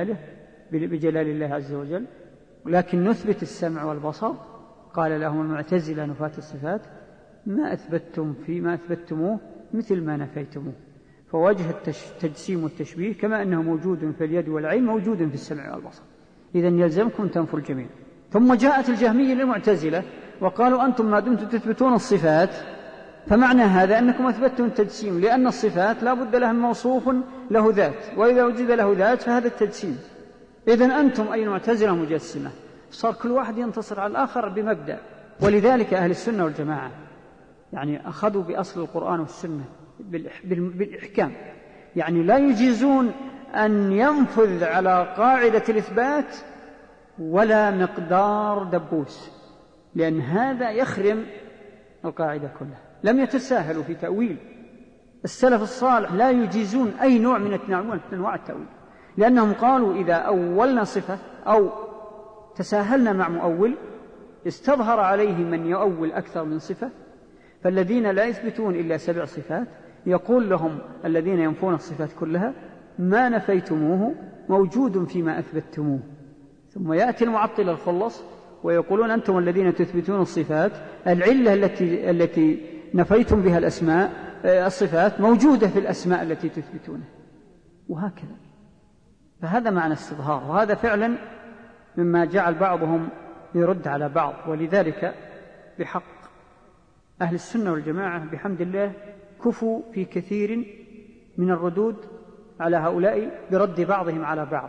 بجلال الله عز وجل، لكن نثبت السمع والبصر، قال لهم المعتزلة نفاة الصفات ما أثبتموه مثل ما نفيتموه. فوجه التجسيم والتشبيه كما أنه موجود في اليد والعين موجود في السمع والبصر، إذن يلزمكم تنفوا الجميع. ثم جاءت الجهمية للمعتزلة وقالوا أنتم ما دمتم تثبتون الصفات فمعنى هذا أنكم أثبتتم التجسيم، لأن الصفات لا بد لها موصوف له ذات، وإذا وجد له ذات فهذا التجسيم. إذن أنتم أي المعتزلة مجسمة، صار كل واحد ينتصر على الآخر بمبدأ. ولذلك أهل السنة والجماعة أخذوا بأصل القرآن والسنة بالإحكام، لا يجيزون أن ينفذ على قاعدة الإثبات ولا مقدار دبوس، لأن هذا يخرم القاعدة كلها. لم يتساهلوا في تأويل. السلف الصالح لا يجيزون أي نوع من أنواع التأويل، لأنهم قالوا إذا أولنا صفة أو تساهلنا مع مؤول استظهر عليه من يؤول أكثر من صفة. فالذين لا يثبتون إلا 7 صفات يقول لهم الذين ينفون الصفات كلها ما نفيتموه موجود فيما أثبتموه. ثم يأتي المعطل الخلص ويقولون أنتم الذين تثبتون الصفات العلة التي نفيتم بها الصفات موجودة في الأسماء التي تثبتونها، وهكذا. فهذا معنى استظهار، وهذا فعلا مما جعل بعضهم يرد على بعض. ولذلك بحق أهل السنة والجماعة بحمد الله كفوا في كثير من الردود على هؤلاء برد بعضهم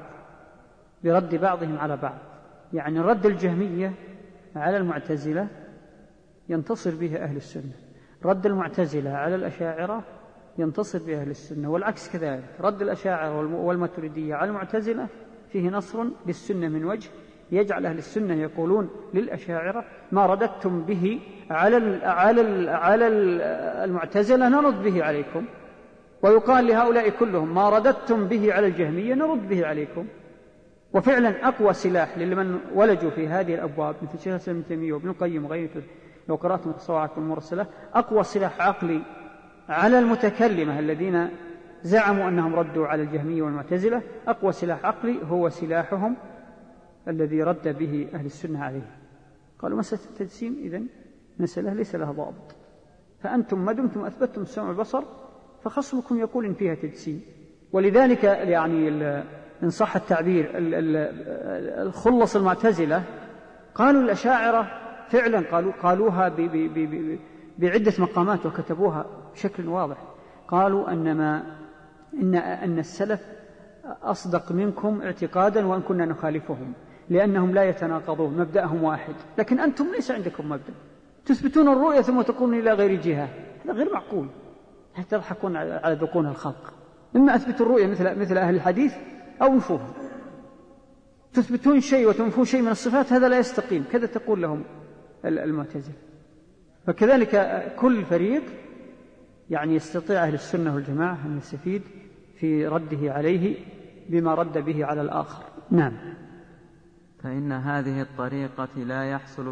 على بعض. رد الجهمية على المعتزلة ينتصر به أهل السنة، رد المعتزلة على الأشاعرة ينتصر به أهل السنة، والعكس كذلك. رد الأشاعرة والماتريدية على المعتزلة فيه نصر للسنة من وجه يجعل أهل السنة يقولون للأشاعرة ما رددتم به على المعتزلة نرد به عليكم، ويقال لهؤلاء كلهم ما رددتم به على الجهمية نرد به عليكم. وفعلا أقوى سلاح لمن ولجوا في هذه الأبواب مثل شيخ الإسلام ابن تيمية وابن القيم وغيره لو قرأتم الصواعق والمرسلة، أقوى سلاح عقلي على المتكلمة الذين زعموا أنهم ردوا على الجهمية والمعتزلة، أقوى سلاح عقلي هو سلاحهم الذي رد به أهل السنة عليه. قالوا مسألة التجسيم إذن مسألة ليس لها ضابط، فأنتم ما دمتم أثبتتم السمع والبصر فخصمكم يقول إن فيها تجسيم. ولذلك إن صح التعبير الخلص المعتزلة قالوا الأشاعرة فعلا قالوها بعدة مقامات وكتبوها بشكل واضح. قالوا أن السلف أصدق منكم اعتقادا وأن كنا نخالفهم لأنهم لا يتناقضون، مبدأهم واحد، لكن أنتم ليس عندكم مبدأ، تثبتون الرؤية ثم تقولون إلى غير جهة، هذا غير معقول، حتى تضحكون على ذقون الخلق. إما أثبتوا الرؤية مثل أهل الحديث أو انفوها. تثبتون شيء وتنفون شيء من الصفات هذا لا يستقيم، كذا تقول لهم المعتزلة. فكذلك كل فريق يستطيع أهل السنة والجماعة أن يستفيد في رده عليه بما رد به على الآخر. نعم. فإن هذه الطريقة لا يحصل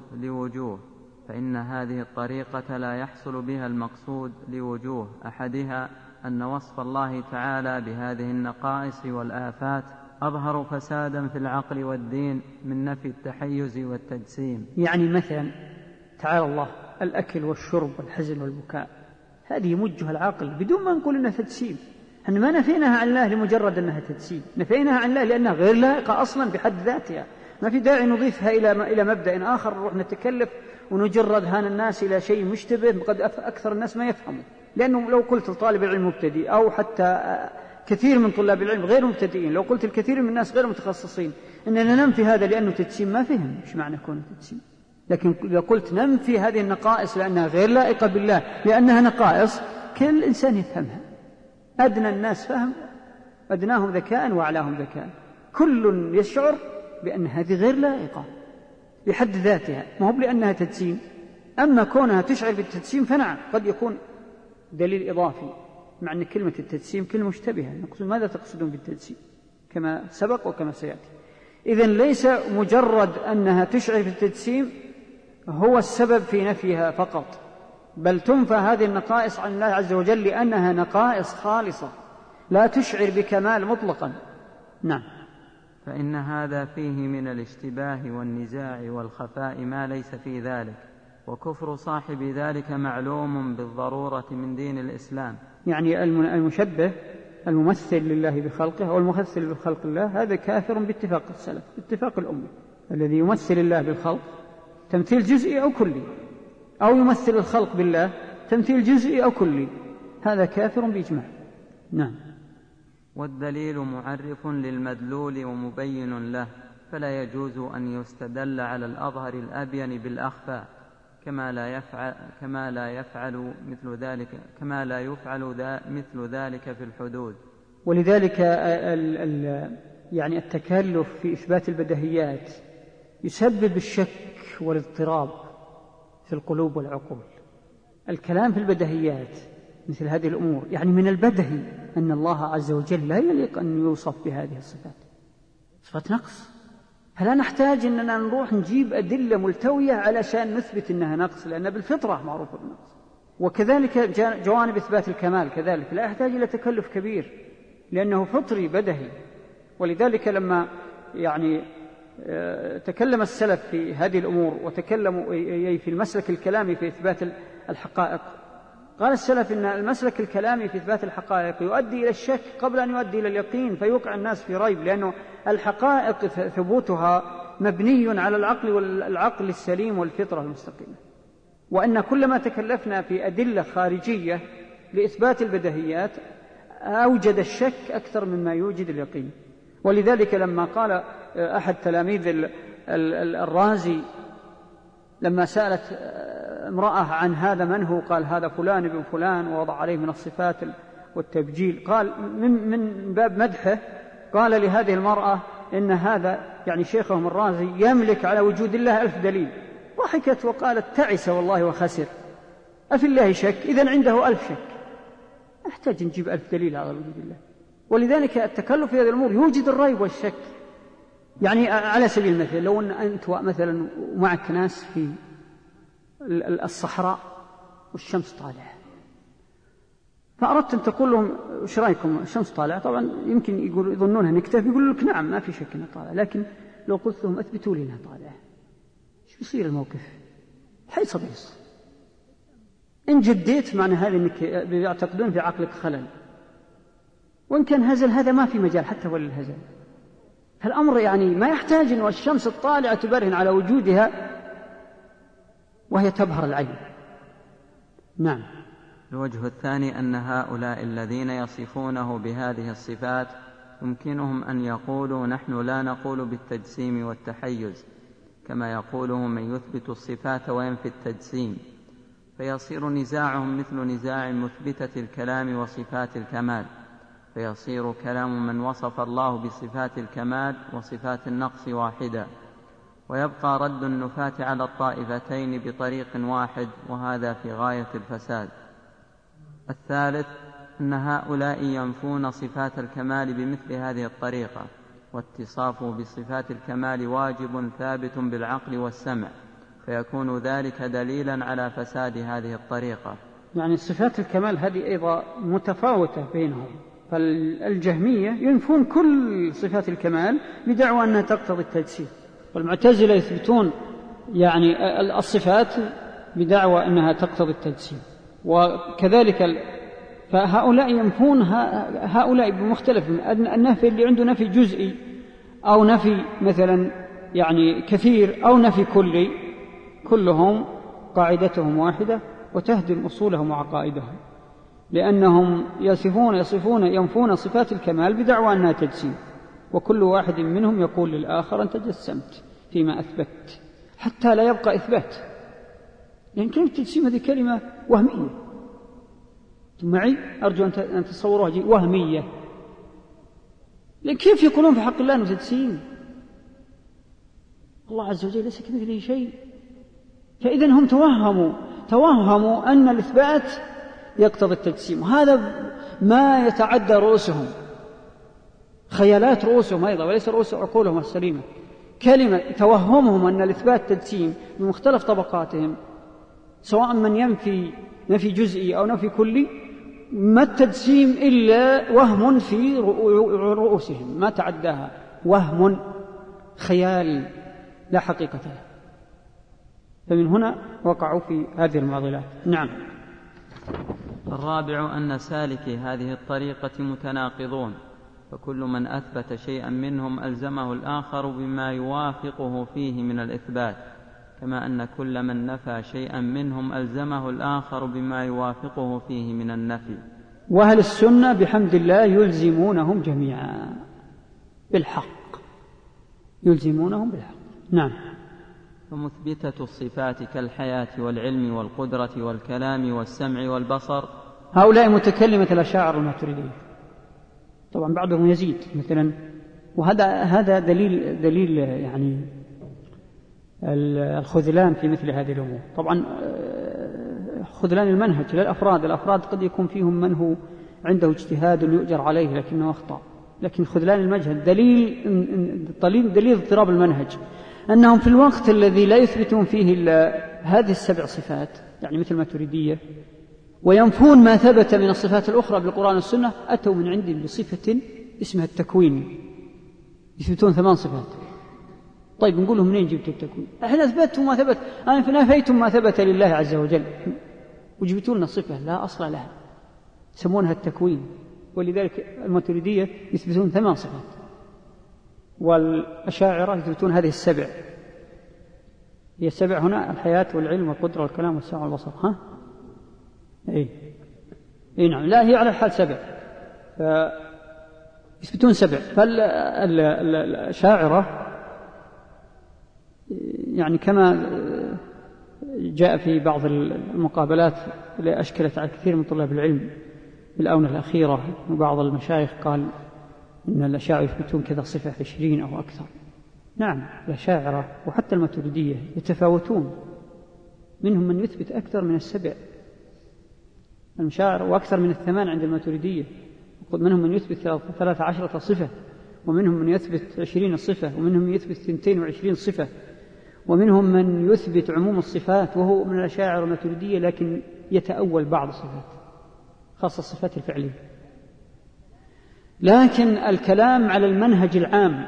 بها المقصود لوجوه، أحدها أن وصف الله تعالى بهذه النقائص والآفات أظهر فسادا في العقل والدين من نفي التحيز والتجسيم. يعني مثلا تعالى الله الأكل والشرب والحزن والبكاء، هذه يمجها العقل بدون ما نقول أنها تجسيم. احنا ما نفيناها عن الله لمجرد أنها تجسيم، نفيناها عن الله لأنها غير لائقة أصلا بحد ذاتها، ما في داعي نضيفها إلى مبدأ آخر نروح نتكلف ونجرد هان الناس إلى شيء مشتبه قد أكثر الناس ما يفهمه. لأنه لو قلت لطالب العلم مبتدئ أو حتى كثير من طلاب العلم غير مبتدئين، لو قلت الكثير من الناس غير متخصصين إننا ننفي هذا لأنه تجسيم ما فهم إيش معنى كونه تجسيم. لكن إذا قلت ننفي هذه النقائص لأنها غير لائقة بالله لأنها نقائص، كل إنسان يفهمها، أدنى الناس فهم، أدناهم ذكاء وأعلاهم ذكاء، كل يشعر بأن هذه غير لائقة بحد ذاتها، ما هو لأنها تجسيم. أما كونها تشعر بالتجسيم فنعم قد يكون دليل إضافي، مع أن كلمة التجسيم كلمة مشتبهة، نقصد ماذا تقصدون بالتجسيم كما سبق وكما سيأتي. إذن ليس مجرد أنها تشعر بالتجسيم هو السبب في نفيها فقط، بل تنفى هذه النقائص عن الله عز وجل لأنها نقائص خالصة لا تشعر بكمال مطلقا. نعم. فإن هذا فيه من الاشتباه والنزاع والخفاء ما ليس في ذلك، وكفر صاحب ذلك معلوم بالضرورة من دين الإسلام. يعني المشبه الممثل لله بخلقه أو الممثل بخلق الله هذا كافر باتفاق السلف، باتفاق الأمة. الذي يمثل الله بالخلق تمثيل جزئي أو كلي، أو يمثل الخلق بالله تمثيل جزئي أو كلي، هذا كافر بإجماع. نعم. والدليل معرف للمدلول ومبين له، فلا يجوز أن يستدل على الأظهر الأبين بالأخفى كما لا يفعل مثل ذلك في الحدود. ولذلك يعني التكلف في إثبات البديهيات يسبب الشك والاضطراب في القلوب والعقول. الكلام في البديهيات مثل هذه الأمور، يعني من البدهي أن الله عز وجل لا يليق أن يوصف بهذه الصفات، صفات نقص، فلا نحتاج أننا نروح نجيب أدلة ملتوية علشان نثبت أنها نقص، لأن بالفطرة معروف بالنقص. وكذلك جوانب إثبات الكمال كذلك لا يحتاج إلى تكلف كبير لأنه فطري بدهي. ولذلك لما يعني تكلم السلف في هذه الأمور وتكلموا في المسلك الكلامي في إثبات الحقائق، قال السلف إن المسلك الكلامي في إثبات الحقائق يؤدي إلى الشك قبل أن يؤدي إلى اليقين فيوقع الناس في ريب، لأنه الحقائق ثبوتها مبني على العقل السليم والفطرة المستقيمة، وأن كلما تكلفنا في أدلة خارجية لإثبات البديهيات أوجد الشك أكثر مما يوجد اليقين. ولذلك لما قال أحد تلاميذ الرازي لما سألت امرأة عن هذا من هو، قال هذا فلان ابن فلان، ووضع عليه من الصفات والتبجيل، قال من باب مدحه قال لهذه المرأة إن هذا يعني شيخهم الرازي يملك على وجود الله 1000 دليل. ضحكت وقالت تعس والله وخسر، أفي الله شك؟ إذن عنده 1000 شك، أحتاج نجيب 1000 دليل على وجود الله. ولذلك التكلف في هذه الأمور يوجد الريب والشك. يعني على سبيل المثال لو أن أنت مثلا ومعك ناس في الصحراء والشمس طالعة، فأردت أن تقول لهم إيش رأيكم الشمس طالعة، طبعا يمكن يظنونها نكتة، يقولوا لك نعم ما في شك أنها طالعة، لكن لو قلت لهم أثبتوا لي أنها طالعة إيش بيصير الموقف؟ حيص بيص. إن جديت معنى هذا أنك يعتقدون في عقلك خلل، وإن كان هزل هذا ما في مجال حتى ولا الهزل. فالأمر يعني ما يحتاج أن الشمس الطالعة تبرهن على وجودها وهي تبهر العين. نعم. الوجه الثاني أن هؤلاء الذين يصفونه بهذه الصفات يمكنهم أن يقولوا نحن لا نقول بالتجسيم والتحيز، كما يقوله من يثبت الصفات وينفي التجسيم، فيصير نزاعهم مثل نزاع مثبتة الكلام وصفات الكمال، فيصير كلام من وصف الله بصفات الكمال وصفات النقص واحدا، ويبقى رد النفاة على الطائفتين بطريق واحد، وهذا في غاية الفساد. الثالث أن هؤلاء ينفون صفات الكمال بمثل هذه الطريقة، واتصافه بصفات الكمال واجب ثابت بالعقل والسمع، فيكون ذلك دليلا على فساد هذه الطريقة. يعني صفات الكمال هذه أيضا متفاوتة بينهم، فالجهمية ينفون كل صفات الكمال بدعوى أنها تقتضي التجسيم، والمعتزلة يثبتون يعني الصفات بدعوى أنها تقتضي التجسيم، وكذلك فهؤلاء ينفون هؤلاء بمختلف النفي اللي عنده نفي جزئي أو نفي مثلا يعني كثير أو نفي كلي، كلهم قاعدتهم واحدة وتهدم أصولهم وعقائدهم، لأنهم ينفون صفات الكمال بدعوى أنها تجسيم، وكل واحد منهم يقول للآخر أنت جسمت فيما أثبت، حتى لا يبقى إثبات، لأن كلمة التجسيم هذه كلمة وهمية. معي أرجو أن تصوروها وهمية، لأن كيف يقولون في حق الله أنه تجسيم؟ الله عز وجل ليس كمثله شيء. فإذن هم توهموا أن الإثبات يقتضي التجسيم، وهذا ما يتعدى رؤوسهم، خيالات رؤوسهم أيضا وليس رؤوس عقولهم السليمة. كلمة توهمهم أن الإثبات تجسيم بمختلف طبقاتهم، سواء من ينفي نفي جزئي أو نفي كلي، ما التجسيم إلا وهم في رؤوسهم ما تعداها، وهم خيال لا حقيقة له، فمن هنا وقعوا في هذه المعضلات. نعم. الرابع أن سالكي هذه الطريقة متناقضون، فكل من أثبت شيئا منهم ألزمه الآخر بما يوافقه فيه من الإثبات، كما أن كل من نفى شيئا منهم ألزمه الآخر بما يوافقه فيه من النفي. وأهل السنة بحمد الله يلزمونهم جميعا بالحق، يلزمونهم بالحق. نعم. فمثبتة الصفات كالحياة والعلم والقدرة والكلام والسمع والبصر، هؤلاء متكلمة الأشاعرة الماتريدية، طبعا بعضهم يزيد مثلا، وهذا دليل يعني الخذلان في مثل هذه الأمور. طبعا خذلان المنهج للأفراد، الأفراد قد يكون فيهم من هو عنده اجتهاد يؤجر عليه لكنه أخطأ، لكن خذلان المنهج دليل اضطراب المنهج، أنهم في الوقت الذي لا يثبتون فيه إلا هذه السبع صفات، يعني مثل ما تريدية، وينفون ما ثبت من الصفات الأخرى بالقرآن والسنة، أتوا من عندهم بصفة اسمها التكوين، يثبتون 8 صفات. طيب نقول لهم منين جبتوا التكوين؟ احنا اثبتتم ما ثبت، نفيتم ما ثبت لله عز وجل وجبتوا لنا صفه لا اصل لها، يسمونها التكوين. ولذلك الماتريدية يثبتون 8 صفات، والأشاعرة يثبتون هذه السبع. هي السبع هنا: الحياة والعلم والقدرة والكلام والسمع والبصر. اي نعم، لا هي على الحال 7، يثبتون 7. فالأشاعرة يعني كما جاء في بعض المقابلات اللي أشكلت على كثير من طلاب العلم بالآونة الأخيرة، وبعض المشايخ قال إن الأشاعرة يثبتون كذا صفة 20 أو أكثر. نعم، الأشاعرة وحتى الماتريدية يتفاوتون، منهم من يثبت أكثر من 7 المشاعر وأكثر من 8 عند الماتريدية، منهم من يثبت 13 صفة، ومنهم من يثبت 20 صفة، ومنهم من يثبت 22 صفة، ومنهم من يثبت عموم الصفات وهو من الأشاعرة الماتريدية، لكن يتأول بعض الصفات خاصة الصفات الفعلية. لكن الكلام على المنهج العام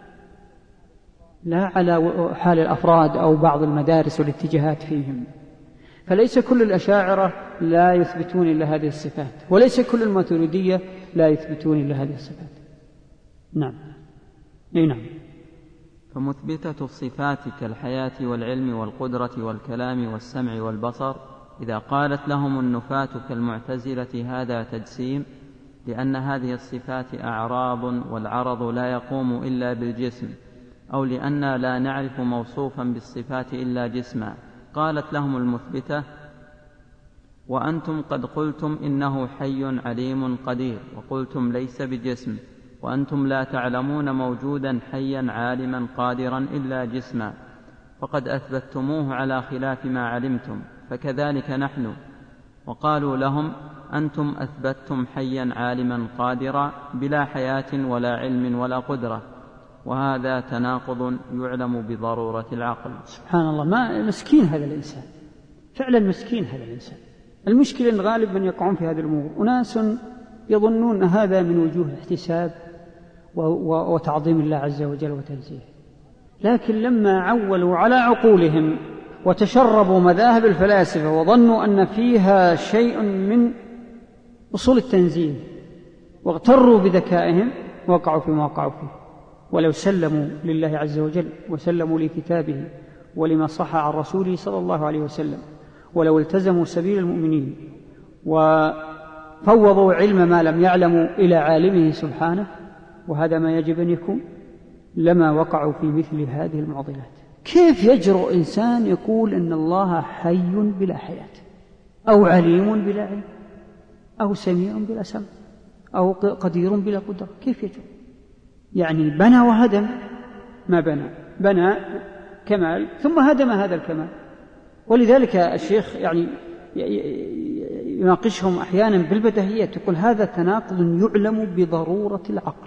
لا على حال الأفراد أو بعض المدارس والاتجاهات فيهم. فليس كل الأشاعرة لا يثبتون إلا هذه الصفات، وليس كل الماتريدية لا يثبتون إلا هذه الصفات. نعم. نعم. فمثبتة الصفات كالحياة والعلم والقدرة والكلام والسمع والبصر، إذا قالت لهم النفاة كالمعتزلة هذا تجسيم، لأن هذه الصفات أعراض، والعرض لا يقوم إلا بالجسم، أو لأن لا نعرف موصوفا بالصفات إلا جسما، قالت لهم المثبتة: وأنتم قد قلتم إنه حي عليم قدير، وقلتم ليس بجسم، وأنتم لا تعلمون موجودا حيا عالما قادرا إلا جسما، فقد أثبتموه على خلاف ما علمتم، فكذلك نحن. وقالوا لهم: أنتم أثبتتم حيا عالما قادرا بلا حياة ولا علم ولا قدرة، وهذا تناقض يعلم بضرورة العقل. سبحان الله، ما مسكين هذا الإنسان، فعلا مسكين هذا الإنسان. المشكلة أن غالب من يقعون في هذه الأمور أناس يظنون هذا من وجوه الاحتساب وتعظيم الله عز وجل وتنزيهه، لكن لما عولوا على عقولهم وتشربوا مذاهب الفلاسفة وظنوا أن فيها شيء من أصول التنزيه واغتروا بذكائهم وقعوا فيما وقعوا فيه. ولو سلموا لله عز وجل وسلموا لكتابه ولما صح عن رسوله صلى الله عليه وسلم، ولو التزموا سبيل المؤمنين وفوضوا علم ما لم يعلموا إلى عالمه سبحانه، وهذا ما يجب أن يكون، لما وقعوا في مثل هذه المعضلات. كيف يجرؤ إنسان يقول إن الله حي بلا حياة، أو عليم بلا علم، أو سميع بلا سمع، أو قدير بلا قدرة؟ كيف يجرؤ؟ يعني بنى وهدم، ما بنى كمال ثم هدم هذا الكمال. ولذلك الشيخ يعني يناقشهم أحيانا بالبديهيات، يقول هذا تناقض يعلم بضرورة العقل.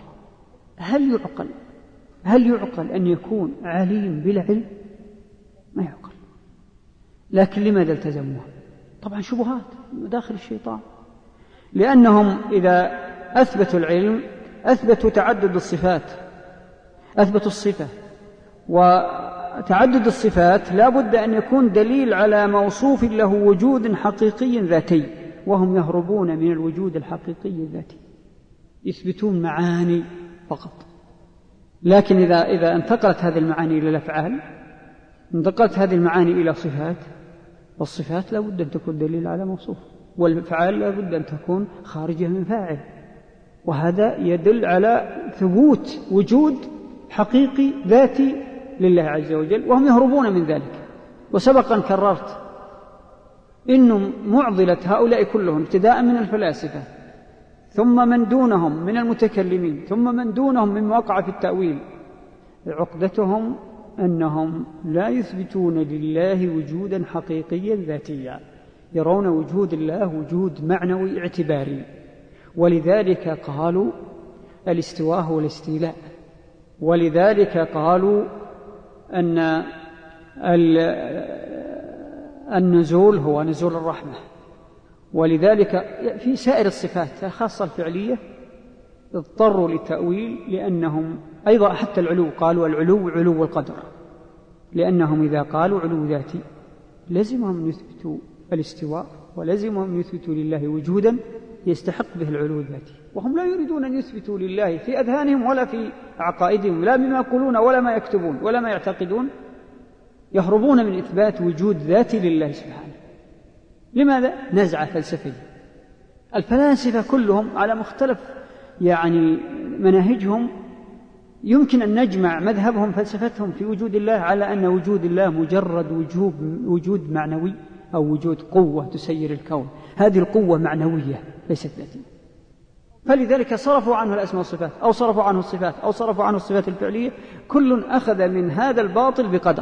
هل يعقل أن يكون عليم بلا علم؟ ما يعقل. لكن لماذا التزموها؟ طبعا شبهات داخل الشيطان، لأنهم إذا أثبتوا العلم أثبتوا تعدد الصفات، أثبتوا الصفة، وتعدد الصفات لا بد أن يكون دليل على موصوف له وجود حقيقي ذاتي، وهم يهربون من الوجود الحقيقي الذاتي، يثبتون معاني فقط. لكن إذا انتقلت هذه المعاني إلى الأفعال، انتقلت هذه المعاني إلى صفات، والصفات لا بد أن تكون دليل على موصوف، والفعال لا بد أن تكون خارجة من فاعل، وهذا يدل على ثبوت وجود حقيقي ذاتي لله عز وجل، وهم يهربون من ذلك. وسبق أن كررت إن معضلة هؤلاء كلهم ابتداء من الفلاسفة، ثم من دونهم من المتكلمين، ثم من دونهم من وقع في التأويل، عقدتهم أنهم لا يثبتون لله وجودا حقيقيا ذاتيا، يرون وجود الله وجود معنوي اعتباري. ولذلك قالوا الاستواء هو الاستيلاء، ولذلك قالوا أن النزول هو نزول الرحمة، ولذلك في سائر الصفات خاصة الفعلية اضطروا للتأويل، لأنهم أيضا حتى العلو قالوا العلو علو القدر، لأنهم إذا قالوا علو ذاتي لزمهم أن يثبتوا الاستواء، ولزمهم أن يثبتوا لله وجودا يستحق به العلو الذاتي، وهم لا يريدون أن يثبتوا لله في أذهانهم ولا في عقائدهم، لا بما يقولون ولا ما يكتبون ولا ما يعتقدون، يهربون من إثبات وجود ذاتي لله سبحانه. لماذا؟ نزعة فلسفية. الفلاسفة كلهم على مختلف يعني مناهجهم، يمكن أن نجمع مذهبهم فلسفتهم في وجود الله على أن وجود الله مجرد وجود معنوي، أو وجود قوة تسير الكون، هذه القوة معنوية ليست ذاتية، فلذلك صرفوا عنه الأسماء والصفات، أو صرفوا عنه الصفات، أو صرفوا عنه الصفات الفعلية، كل أخذ من هذا الباطل بقدر.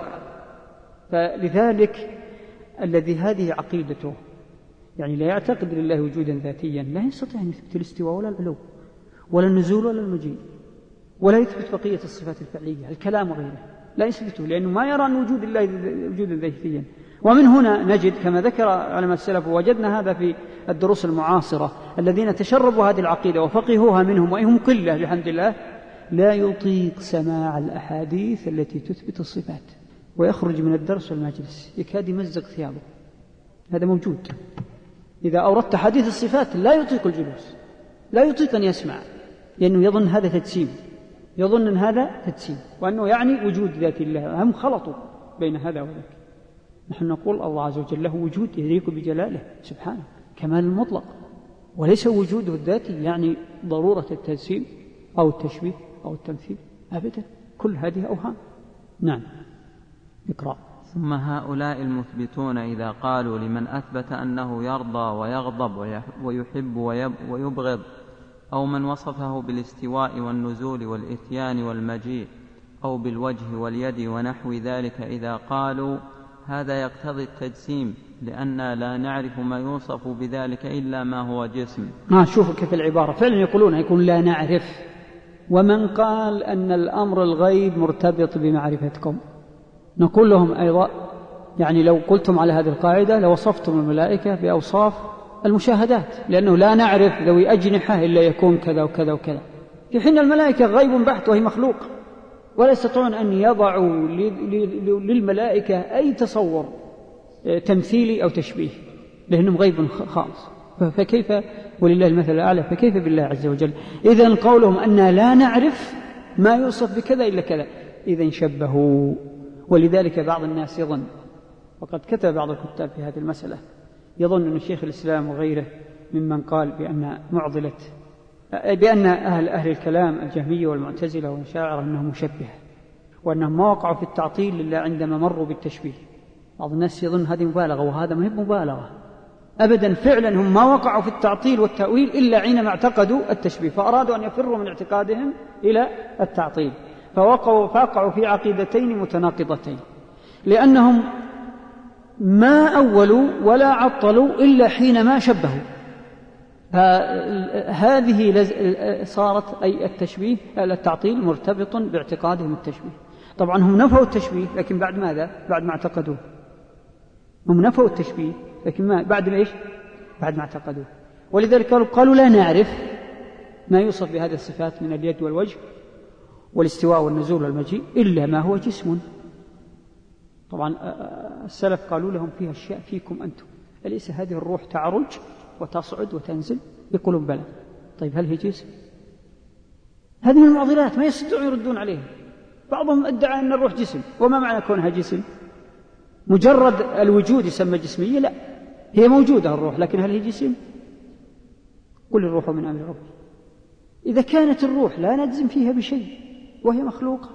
فلذلك الذي هذه عقيدته يعني لا يعتقد لله وجودا ذاتيا لا يستطيع أن يثبت الاستواء ولا العلو ولا النزول ولا المجيء، ولا يثبت بقية الصفات الفعلية، الكلام وغيره لا يثبته، لأنه ما يرى أن وجود الله وجودا ذاتيا. ومن هنا نجد كما ذكر علماء السلف، ووجدنا هذا في الدروس المعاصرة، الذين تشربوا هذه العقيدة وفقهوها منهم وإنهم قلة بحمد الله، لا يطيق سماع الأحاديث التي تثبت الصفات، ويخرج من الدرس والمجلس يكاد يمزق ثيابه. هذا موجود. إذا أوردت حديث الصفات لا يطيق الجلوس، لا يطيق أن يسمع، لأنه يظن هذا تجسيم، يظن أن هذا تجسيم، وأنه يعني وجود ذات الله. هم خلطوا بين هذا وذاك. نحن نقول الله عز وجل له وجود يليق بجلاله سبحانه، كمال المطلق، وليس وجوده الذاتي يعني ضرورة التجسيم أو التشبيه أو التمثيل، أبدا، كل هذه أوهام. نعم، اقرأ. ثم هؤلاء المثبتون إذا قالوا لمن أثبت أنه يرضى ويغضب ويحب ويبغض، أو من وصفه بالاستواء والنزول والإتيان والمجيء، أو بالوجه واليد ونحو ذلك، إذا قالوا هذا يقتضي التجسيم، لأننا لا نعرف ما يوصف بذلك إلا ما هو جسم. شوفوا كيف العبارة، فعلا يقولون لا نعرف. ومن قال أن الأمر الغيب مرتبط بمعرفتكم، نقول لهم أيضا يعني لو قلتم على هذه القاعدة لوصفتم الملائكة بأوصاف المشاهدات، لأنه لا نعرف ذوي أجنحة إلا يكون كذا وكذا وكذا، في حين الملائكة غيب بحت وهي مخلوق، ولا يستطيعون أن يضعوا للملائكة أي تصور تمثيلي أو تشبيه، لأنهم غيب خالص. فكيف ولله المثل الأعلى، فكيف بالله عز وجل؟ إذن قولهم أننا لا نعرف ما يوصف بكذا إلا كذا، إذن شبهوا. ولذلك بعض الناس يظن، وقد كتب بعض الكتاب في هذه المسألة، يظن أن الشيخ الإسلام وغيره ممن قال بأن أهل الكلام الجهمية والمعتزلة والأشاعرة أنهم مشبهة، وأنهم ما وقعوا في التعطيل إلا عندما مروا بالتشبيه. بعض الناس يظن هذه مبالغة، وهذا ما هي مبالغة أبدا. فعلا هم ما وقعوا في التعطيل والتأويل إلا حينما اعتقدوا التشبيه، فأرادوا أن يفروا من اعتقادهم إلى التعطيل، فوقعوا في عقيدتين متناقضتين، لأنهم ما أولوا ولا عطلوا إلا حينما شبهوا. هذه صارت أي التشبيه التعطيل مرتبط باعتقادهم التشبيه. طبعا هم نفوا التشبيه، لكن بعد ماذا؟ بعد ما اعتقدوه. هم نفوا التشبيه لكن بعد ما بعد ما اعتقدوه. ولذلك قالوا لا نعرف ما يوصف بهذه الصفات من اليد والوجه والاستواء والنزول والمجيء إلا ما هو جسم. طبعا السلف قالوا لهم فيها أشياء فيكم أنتم، أليس هذه الروح تعرج وتصعد وتنزل؟ يقولون بلى. طيب هل هي جسم؟ هذه من المعضلات ما يستطيعون يردون عليها. بعضهم ادعى أن الروح جسم، وما معنى كونها جسم؟ مجرد الوجود يسمى جسمية؟ لا، هي موجودة الروح، لكن هل هي جسم؟ قل الروح من أمر ربي. إذا كانت الروح لا نجزم فيها بشيء وهي مخلوقة،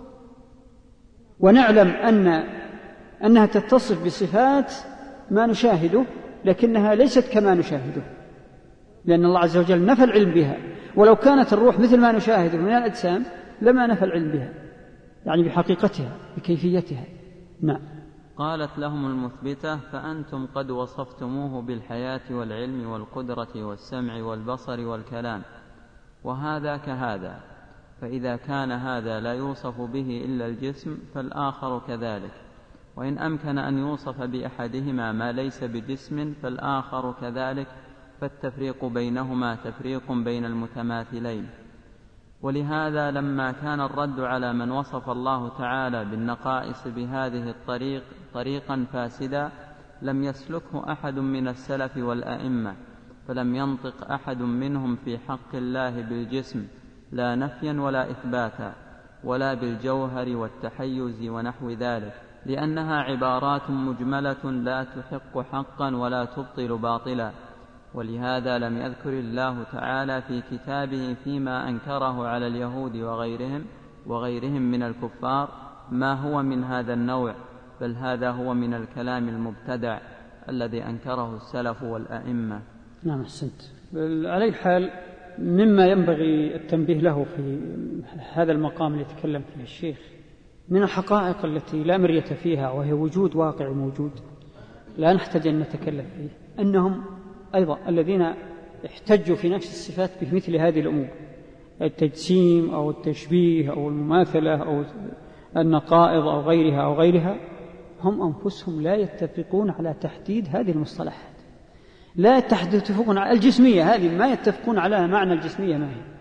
ونعلم أنها تتصف بصفات ما نشاهده، لكنها ليست كما نشاهده، لأن الله عز وجل نفى العلم بها. ولو كانت الروح مثل ما نشاهده من الأجسام لما نفى العلم بها، يعني بحقيقتها بكيفيتها. نعم. قالت لهم المثبتة: فأنتم قد وصفتموه بالحياة والعلم والقدرة والسمع والبصر والكلام، وهذا كهذا، فإذا كان هذا لا يوصف به إلا الجسم فالآخر كذلك، وإن أمكن أن يوصف بأحدهما ما ليس بجسم فالآخر كذلك، فالتفريق بينهما تفريق بين المتماثلين. ولهذا لما كان الرد على من وصف الله تعالى بالنقائص بهذه الطريق طريقا فاسدا لم يسلكه أحد من السلف والأئمة، فلم ينطق أحد منهم في حق الله بالجسم لا نفيا ولا إثباتا، ولا بالجوهر والتحيز ونحو ذلك، لأنها عبارات مجملة لا تحق حقا ولا تبطل باطلا. ولهذا لم يذكر الله تعالى في كتابه فيما أنكره على اليهود وغيرهم من الكفار ما هو من هذا النوع، بل هذا هو من الكلام المبتدع الذي أنكره السلف والأئمة. نعم، أحسنت. على أي حال، مما ينبغي التنبيه له في هذا المقام اللي يتكلم فيه الشيخ من الحقائق التي لا مرية فيها، وهي وجود واقع موجود لا نحتاج أن نتكلم فيه، أنهم أيضا الذين احتجوا في نفس الصفات بمثل هذه الأمور، التجسيم أو التشبيه أو المماثلة أو النقائض أو غيرها، هم أنفسهم لا يتفقون على تحديد هذه المصطلحات، لا يتفقون على الجسمية هذه، ما يتفقون على معنى الجسمية ما هي.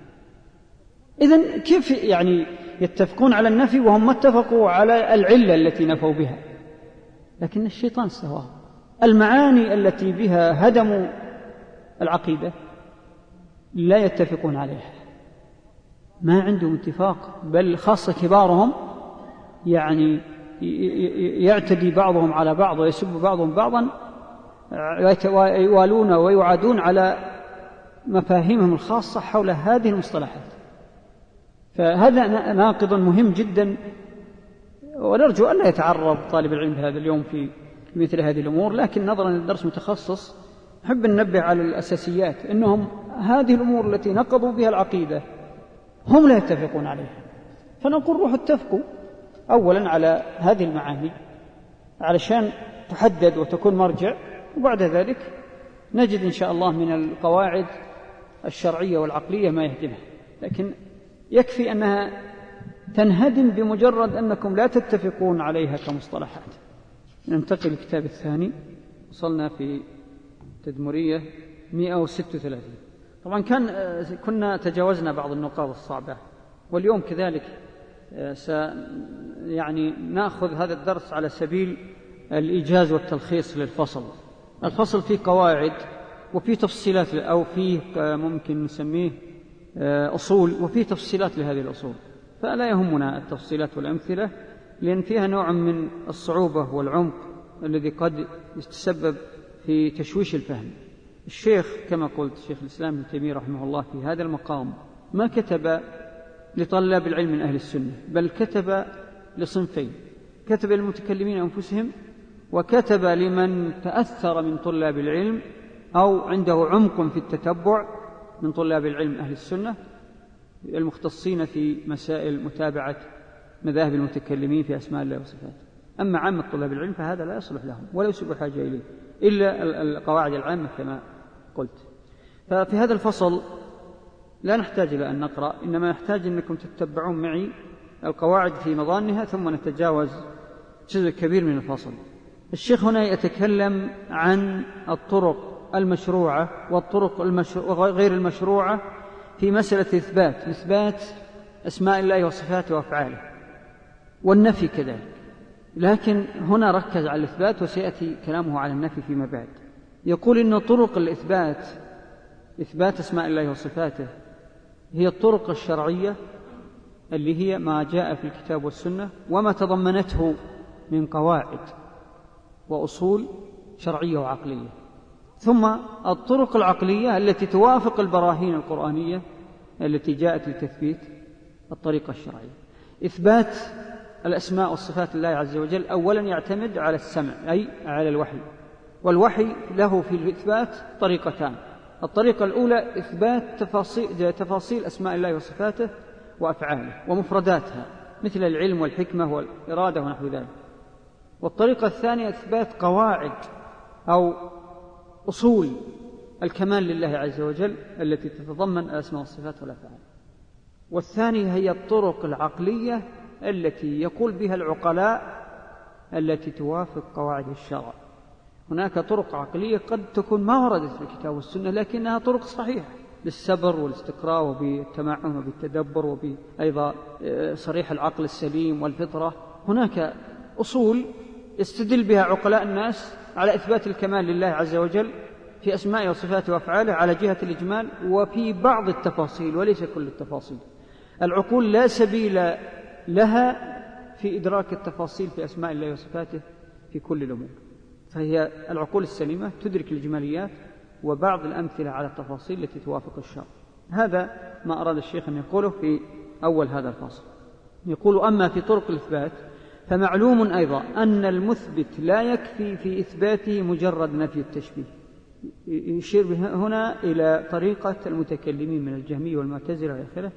إذن كيف يعني يتفقون على النفي وهم ما اتفقوا على العلة التي نفوا بها؟ لكن الشيطان استهواهم. المعاني التي بها هدموا العقيدة لا يتفقون عليها، ما عندهم اتفاق، بل خاصة كبارهم يعني يعتدي بعضهم على بعض ويسب بعضهم بعضا، يوالون ويعادون على مفاهيمهم الخاصة حول هذه المصطلحات. فهذا ناقض مهم جدا، ونرجو أن لا يتعرض طالب العلم هذا اليوم في مثل هذه الأمور، لكن نظرا للدرس متخصص نحب أن ننبه على الأساسيات، أنهم هذه الأمور التي نقضوا بها العقيدة هم لا يتفقون عليها. فنقول روحوا اتفقوا أولا على هذه المعاني علشان تحدد وتكون مرجع، وبعد ذلك نجد إن شاء الله من القواعد الشرعية والعقلية ما يهدمها. لكن يكفي أنها تنهدم بمجرد أنكم لا تتفقون عليها كمصطلحات. ننتقل للكتاب الثاني. وصلنا في تدمرية 136. طبعا كنا تجاوزنا بعض النقاط الصعبة، واليوم كذلك يعني نأخذ هذا الدرس على سبيل الإيجاز والتلخيص للفصل. الفصل فيه قواعد وفيه تفصيلات، أو فيه ممكن نسميه أصول، وفيه تفصيلات لهذه الأصول، فلا يهمنا التفصيلات والأمثلة لأن فيها نوع من الصعوبة والعمق الذي قد يتسبب في تشويش الفهم. الشيخ كما قلت شيخ الإسلام ابن تيمية رحمه الله في هذا المقام ما كتب لطلاب العلم من أهل السنة، بل كتب لصنفين: كتب للمتكلمين أنفسهم، وكتب لمن تأثر من طلاب العلم أو عنده عمق في التتبع من طلاب العلم أهل السنة المختصين في مسائل متابعة مذاهب المتكلمين في أسماء الله وصفاته. أما عامة طلاب العلم فهذا لا يصلح لهم ولا يسبب حاجة إليه إلا القواعد العامة كما قلت. ففي هذا الفصل لا نحتاج إلى أن نقرأ، إنما نحتاج أنكم تتبعون معي القواعد في مضانها ثم نتجاوز جزء كبير من الفصل. الشيخ هنا يتكلم عن الطرق المشروعة والطرق غير المشروعة في مسألة إثبات أسماء الله وصفاته وأفعاله، والنفي كذلك، لكن هنا ركز على الإثبات وسيأتي كلامه على النفي فيما بعد. يقول إن طرق الإثبات، إثبات أسماء الله وصفاته، هي الطرق الشرعية اللي هي ما جاء في الكتاب والسنة وما تضمنته من قواعد وأصول شرعية وعقلية، ثم الطرق العقلية التي توافق البراهين القرآنية التي جاءت لتثبيت الطريقة الشرعية. إثبات الأسماء والصفات لله عز وجل أولا يعتمد على السمع، أي على الوحي، والوحي له في الإثبات طريقتان: الطريقة الأولى إثبات تفاصيل أسماء الله وصفاته وأفعاله ومفرداتها مثل العلم والحكمة والإرادة ونحو ذلك، والطريقة الثانية إثبات قواعد أو أصول الكمال لله عز وجل التي تتضمن الأسماء والصفات والأفعال. والثانية هي الطرق العقلية التي يقول بها العقلاء التي توافق قواعد الشرع. هناك طرق عقلية قد تكون ما وردت في الكتاب والسنة لكنها طرق صحيحة بالصبر والاستقراء وبالتمعن وبالتدبر وبأيضا صريح العقل السليم والفطرة. هناك أصول يستدل بها عقلاء الناس على إثبات الكمال لله عز وجل في أسمائه وصفاته وأفعاله على جهة الإجمال وفي بعض التفاصيل وليس كل التفاصيل. العقول لا سبيل لها في إدراك التفاصيل في أسماء الله وصفاته في كل الأمور، فهي العقول السليمة تدرك الإجماليات وبعض الأمثلة على التفاصيل التي توافق الشرع. هذا ما أراد الشيخ أن يقوله في أول هذا الفصل. يقول: أما في طرق الإثبات فمعلوم أيضا أن المثبت لا يكفي في إثباته مجرد نفي التشبيه. يشير هنا إلى طريقة المتكلمين من الجهمية والمعتزلة وآخره،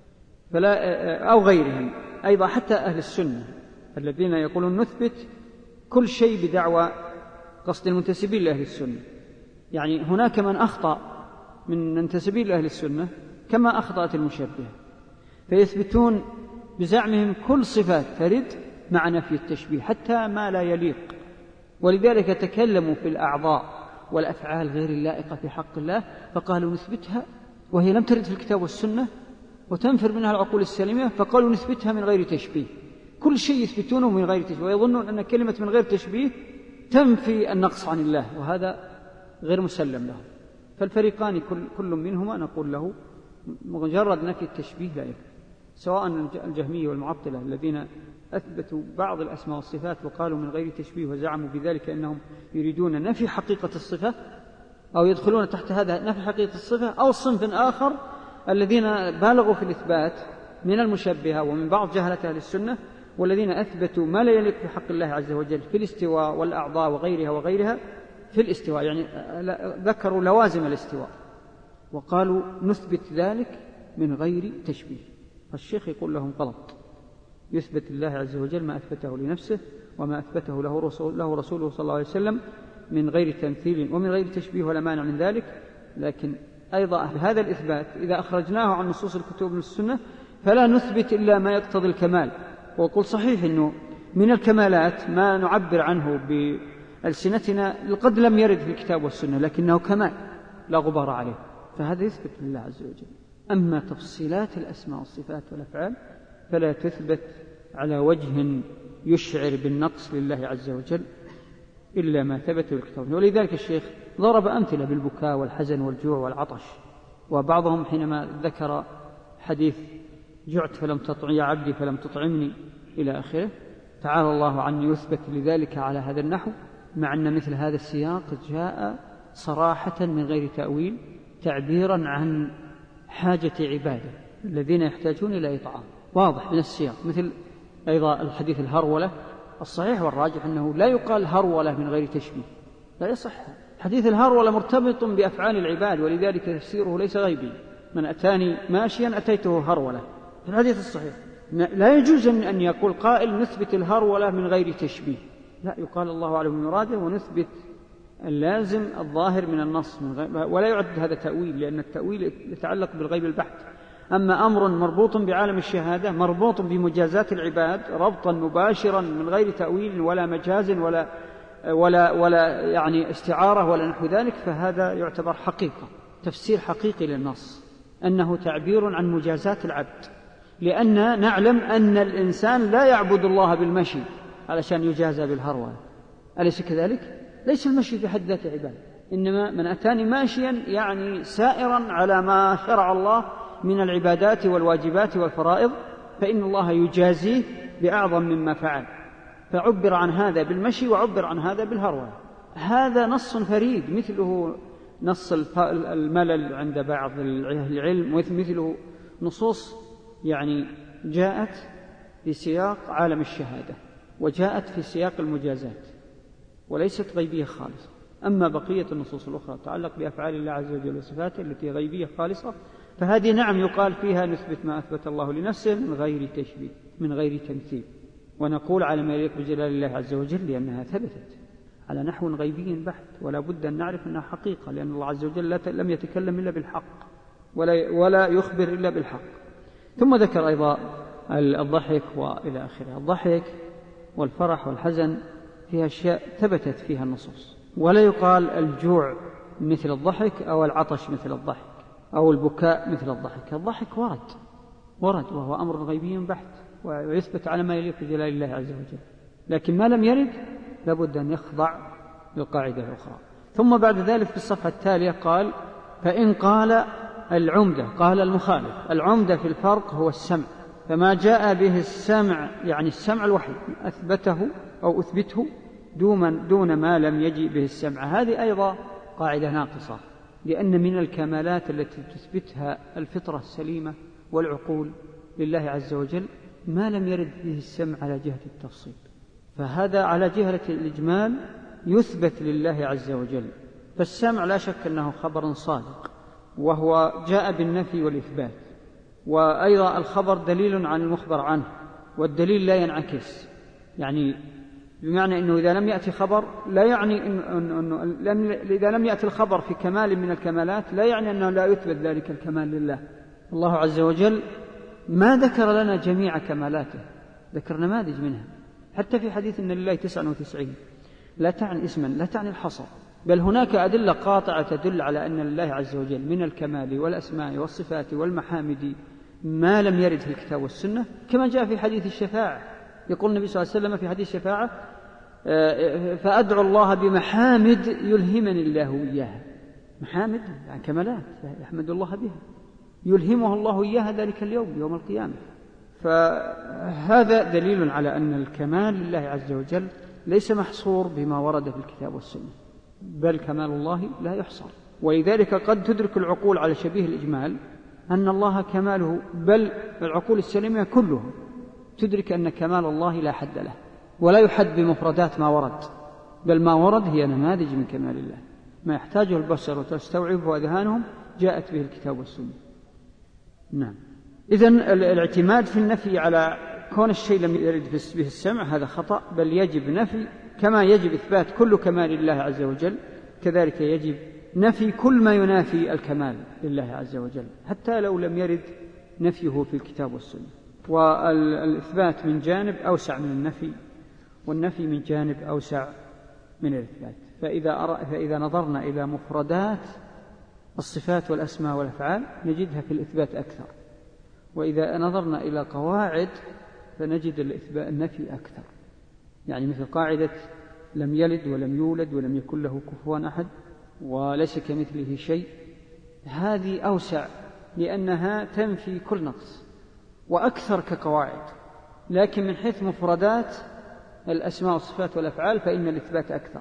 أو غيرهم أيضا، حتى أهل السنة الذين يقولون نثبت كل شيء بدعوى قصد المنتسبين لأهل السنة. يعني هناك من أخطأ من منتسبين لأهل السنة كما أخطأت المشبهة، فيثبتون بزعمهم كل صفات ترد مع نفي التشبيه حتى ما لا يليق، ولذلك تكلموا في الأعضاء والأفعال غير اللائقة في حق الله فقالوا نثبتها وهي لم ترد في الكتاب والسنة وتنفر منها العقول السليمة، فقالوا نثبتها من غير تشبيه. كل شيء يثبتونه من غير تشبيه، ويظنون أن كلمة من غير تشبيه تنفي النقص عن الله، وهذا غير مسلم له. فالفريقان كل منهما نقول له مجرد نفي التشبيه لا يكفي، سواء الجهمية والمعطلة الذين أثبتوا بعض الأسماء والصفات وقالوا من غير تشبيه وزعموا بذلك أنهم يريدون نفي حقيقة الصفة أو يدخلون تحت هذا نفي حقيقة الصفة، أو صنف آخر الذين بالغوا في الإثبات من المشبهة ومن بعض جهلة أهل السنة، والذين أثبتوا ما لا يليق في حق الله عز وجل في الاستواء والأعضاء وغيرها في الاستواء، يعني ذكروا لوازم الاستواء وقالوا نثبت ذلك من غير تشبيه. فالشيخ يقول لهم غلط، يثبت الله عز وجل ما أثبته لنفسه وما أثبته له رسوله صلى الله عليه وسلم من غير تمثيل ومن غير تشبيه ولا مانع من ذلك. لكن أيضا هذا الإثبات إذا أخرجناه عن نصوص الكتب من السنة فلا نثبت إلا ما يقتضي الكمال. ويقول صحيح أنه من الكمالات ما نعبر عنه بألسنتنا قد لم يرد في الكتاب والسنة لكنه كمال لا غبار عليه، فهذا يثبت لله عز وجل. أما تفصيلات الأسماء والصفات والأفعال فلا تثبت على وجه يشعر بالنقص لله عز وجل إلا ما ثبت في الكتاب. ولذلك الشيخ ضرب أمثلة بالبكاء والحزن والجوع والعطش، وبعضهم حينما ذكر حديث جعت فلم تطعم يا عبدي فلم تطعمني إلى آخره، تعالى الله عنه يثبت لذلك على هذا النحو، مع أن مثل هذا السياق جاء صراحة من غير تأويل تعبيرا عن حاجة عباده الذين يحتاجون إلى إطعام، واضح من السياق. مثل أيضا الحديث الهرولة، الصحيح والراجح أنه لا يقال هرولة من غير تشبيه، لا يصح. حديث الهرولة مرتبط بأفعال العباد، ولذلك تفسيره ليس غيبي. من أتاني ماشيا أتيته هرولة في الحديث الصحيح. لا يجوز أن يقول قائل نثبت الهرولة من غير تشبيه، لا، يقال الله أعلم بمراده ونثبت اللازم الظاهر من النص ولا يعد هذا تأويل، لأن التأويل يتعلق بالغيب البحت. أما أمر مربوط بعالم الشهادة مربوط بمجازات العباد ربطا مباشرا من غير تأويل ولا مجاز ولا يعني استعارة ولا نحو ذلك، فهذا يعتبر حقيقة، تفسير حقيقي للنص، أنه تعبير عن مجازات العبد، لأن نعلم أن الإنسان لا يعبد الله بالمشي علشان يجازى بالهرولة، أليس كذلك؟ ليس المشي في حد ذاته عبادة، إنما من أتاني ماشيا يعني سائرا على ما شرع الله من العبادات والواجبات والفرائض، فإن الله يجازيه بأعظم مما فعل، فعبر عن هذا بالمشي وعبر عن هذا بالهرولة. هذا نص فريد، مثله نص الملل عند بعض العلم، مثله نصوص يعني جاءت في سياق عالم الشهادة وجاءت في سياق المجازات وليست غيبية خالصة. أما بقية النصوص الأخرى تتعلق بأفعال الله عز وجل وصفاته التي غيبية خالصة، فهذه نعم يقال فيها نثبت ما أثبت الله لنفسه من غير تشبيه من غير تمثيل، ونقول على ما يليق بجلال الله عز وجل لأنها ثبتت على نحو غيبي بحت، ولا بد أن نعرف أنها حقيقة، لأن الله عز وجل لم يتكلم إلا بالحق ولا يخبر إلا بالحق. ثم ذكر أيضا الضحك وإلى آخره. الضحك والفرح والحزن فيها أشياء ثبتت فيها النصوص، ولا يقال الجوع مثل الضحك أو العطش مثل الضحك أو البكاء مثل الضحك. الضحك ورد وهو أمر غيبي بحت ويثبت على ما يليق بجلال الله عز وجل، لكن ما لم يرد لابد أن يخضع للقاعدة الأخرى. ثم بعد ذلك في الصفحة التالية قال فإن قال العمدة، قال المخالف. العمدة في الفرق هو السمع، فما جاء به السمع يعني السمع الوحي أثبته أو أثبته دون ما لم يجي به السمع. هذه أيضا قاعدة ناقصة، لأن من الكمالات التي تثبتها الفطرة السليمة والعقول لله عز وجل ما لم يرد به السمع على جهة التفصيل، فهذا على جهة الإجمال يثبت لله عز وجل. فالسمع لا شك أنه خبر صادق، وهو جاء بالنفي والإثبات، وأيضا الخبر دليل عن المخبر عنه، والدليل لا ينعكس، يعني بمعنى أنه إذا لم يأتي خبر لا يعني إذا لم يأتي الخبر في كمال من الكمالات لا يعني أنه لا يثبت ذلك الكمال لله. الله عز وجل ما ذكر لنا جميع كمالاته، ذكر نماذج منها، حتى في حديث أن لله 99 لا تعني اسما لا تعني الحصر، بل هناك أدلة قاطعة تدل على أن لله عز وجل من الكمال والأسماء والصفات والمحامد ما لم يرد في الكتاب والسنة، كما جاء في حديث الشفاعة. يقول النبي صلى الله عليه وسلم في حديث الشفاعة فأدعو الله بمحامد يلهمني الله إياها. محامد يعني كمالات يحمد الله بها، يلهمه الله إياها ذلك اليوم يوم القيامة. فهذا دليل على أن الكمال لله عز وجل ليس محصور بما ورد في الكتاب والسنة، بل كمال الله لا يحصر. ولذلك قد تدرك العقول على شبيه الإجمال أن الله كماله، بل العقول السليمة كلها تدرك أن كمال الله لا حد له ولا يحد بمفردات ما ورد، بل ما ورد هي نماذج من كمال الله، ما يحتاجه البشر وتستوعبه أذهانهم جاءت به الكتاب والسنة. نعم. إذن الاعتماد في النفي على كون الشيء لم يرد به السمع هذا خطأ، بل يجب نفي كما يجب إثبات كل كمال لله عز وجل، كذلك يجب نفي كل ما ينافي الكمال لله عز وجل حتى لو لم يرد نفيه في الكتاب والسنة. والإثبات من جانب أوسع من النفي، والنفي من جانب أوسع من الإثبات. فإذا نظرنا إلى مفردات الصفات والأسماء والأفعال نجدها في الإثبات أكثر، وإذا نظرنا إلى قواعد فنجد النفي أكثر. يعني مثل قاعدة لم يلد ولم يولد ولم يكن له كفوا أحد وليس كمثله شيء، هذه أوسع لأنها تنفي كل نقص وأكثر كقواعد، لكن من حيث مفردات الأسماء والصفات والأفعال فإن الإثبات أكثر.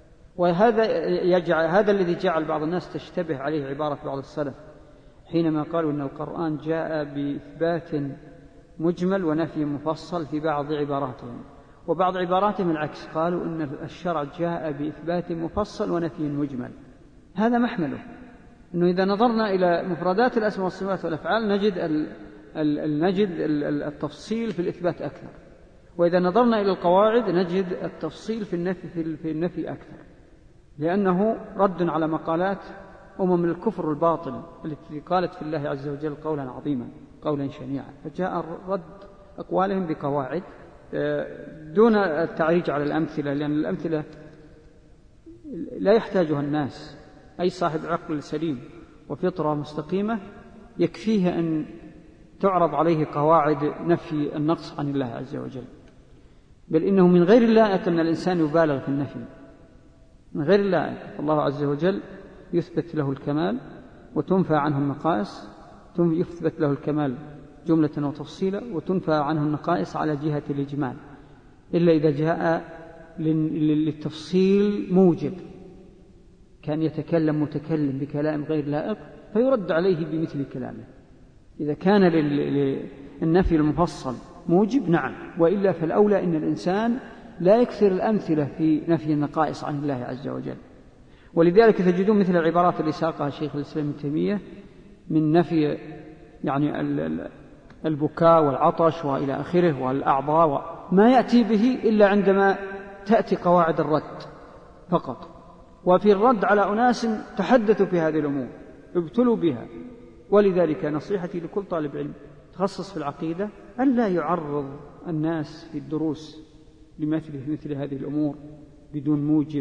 هذا الذي جعل بعض الناس تشتبه عليه عبارة بعض السلف حينما قالوا إن القرآن جاء بإثبات مجمل ونفي مفصل في بعض عباراتهم، وبعض عباراتهم العكس، قالوا إن الشرع جاء بإثبات مفصل ونفي مجمل. هذا محمله أنه إذا نظرنا إلى مفردات الأسماء والصفات والأفعال نجد التفصيل في الإثبات أكثر، وإذا نظرنا إلى القواعد نجد التفصيل في النفي أكثر، لأنه رد على مقالات الكفر الباطل التي قالت في الله عز وجل قولا عظيما قولا شنيعا، فجاء رد أقوالهم بقواعد دون التعريج على الأمثلة، لأن الأمثلة لا يحتاجها الناس. أي صاحب عقل سليم وفطرة مستقيمة يكفيه أن تعرض عليه قواعد نفي النقص عن الله عز وجل. بل إنه من غير اللائق أن الإنسان يبالغ في النفي، من غير اللائق. الله عز وجل يثبت له الكمال وتنفى عنه النقائص، يثبت له الكمال جملة وتفصيلا وتنفى عنه النقائص على جهة الإجمال، إلا إذا جاء للتفصيل موجب، كان يتكلم متكلم بكلام غير لائق فيرد عليه بمثل كلامه. إذا كان للنفي المفصل موجب نعم، وإلا فالأولى إن الإنسان لا يكثر الأمثلة في نفي النقائص عن الله عز وجل. ولذلك تجدون مثل العبارات اللي ساقها شيخ الإسلام ابن تيمية من نفي يعني البكاء والعطش وإلى آخره والأعضاء، ما يأتي به إلا عندما تأتي قواعد الرد فقط، وفي الرد على أناس تحدثوا في هذه الأمور ابتلوا بها. ولذلك نصيحتي لكل طالب علم تخصص في العقيدة ألا يعرض الناس في الدروس لمثل هذه الأمور بدون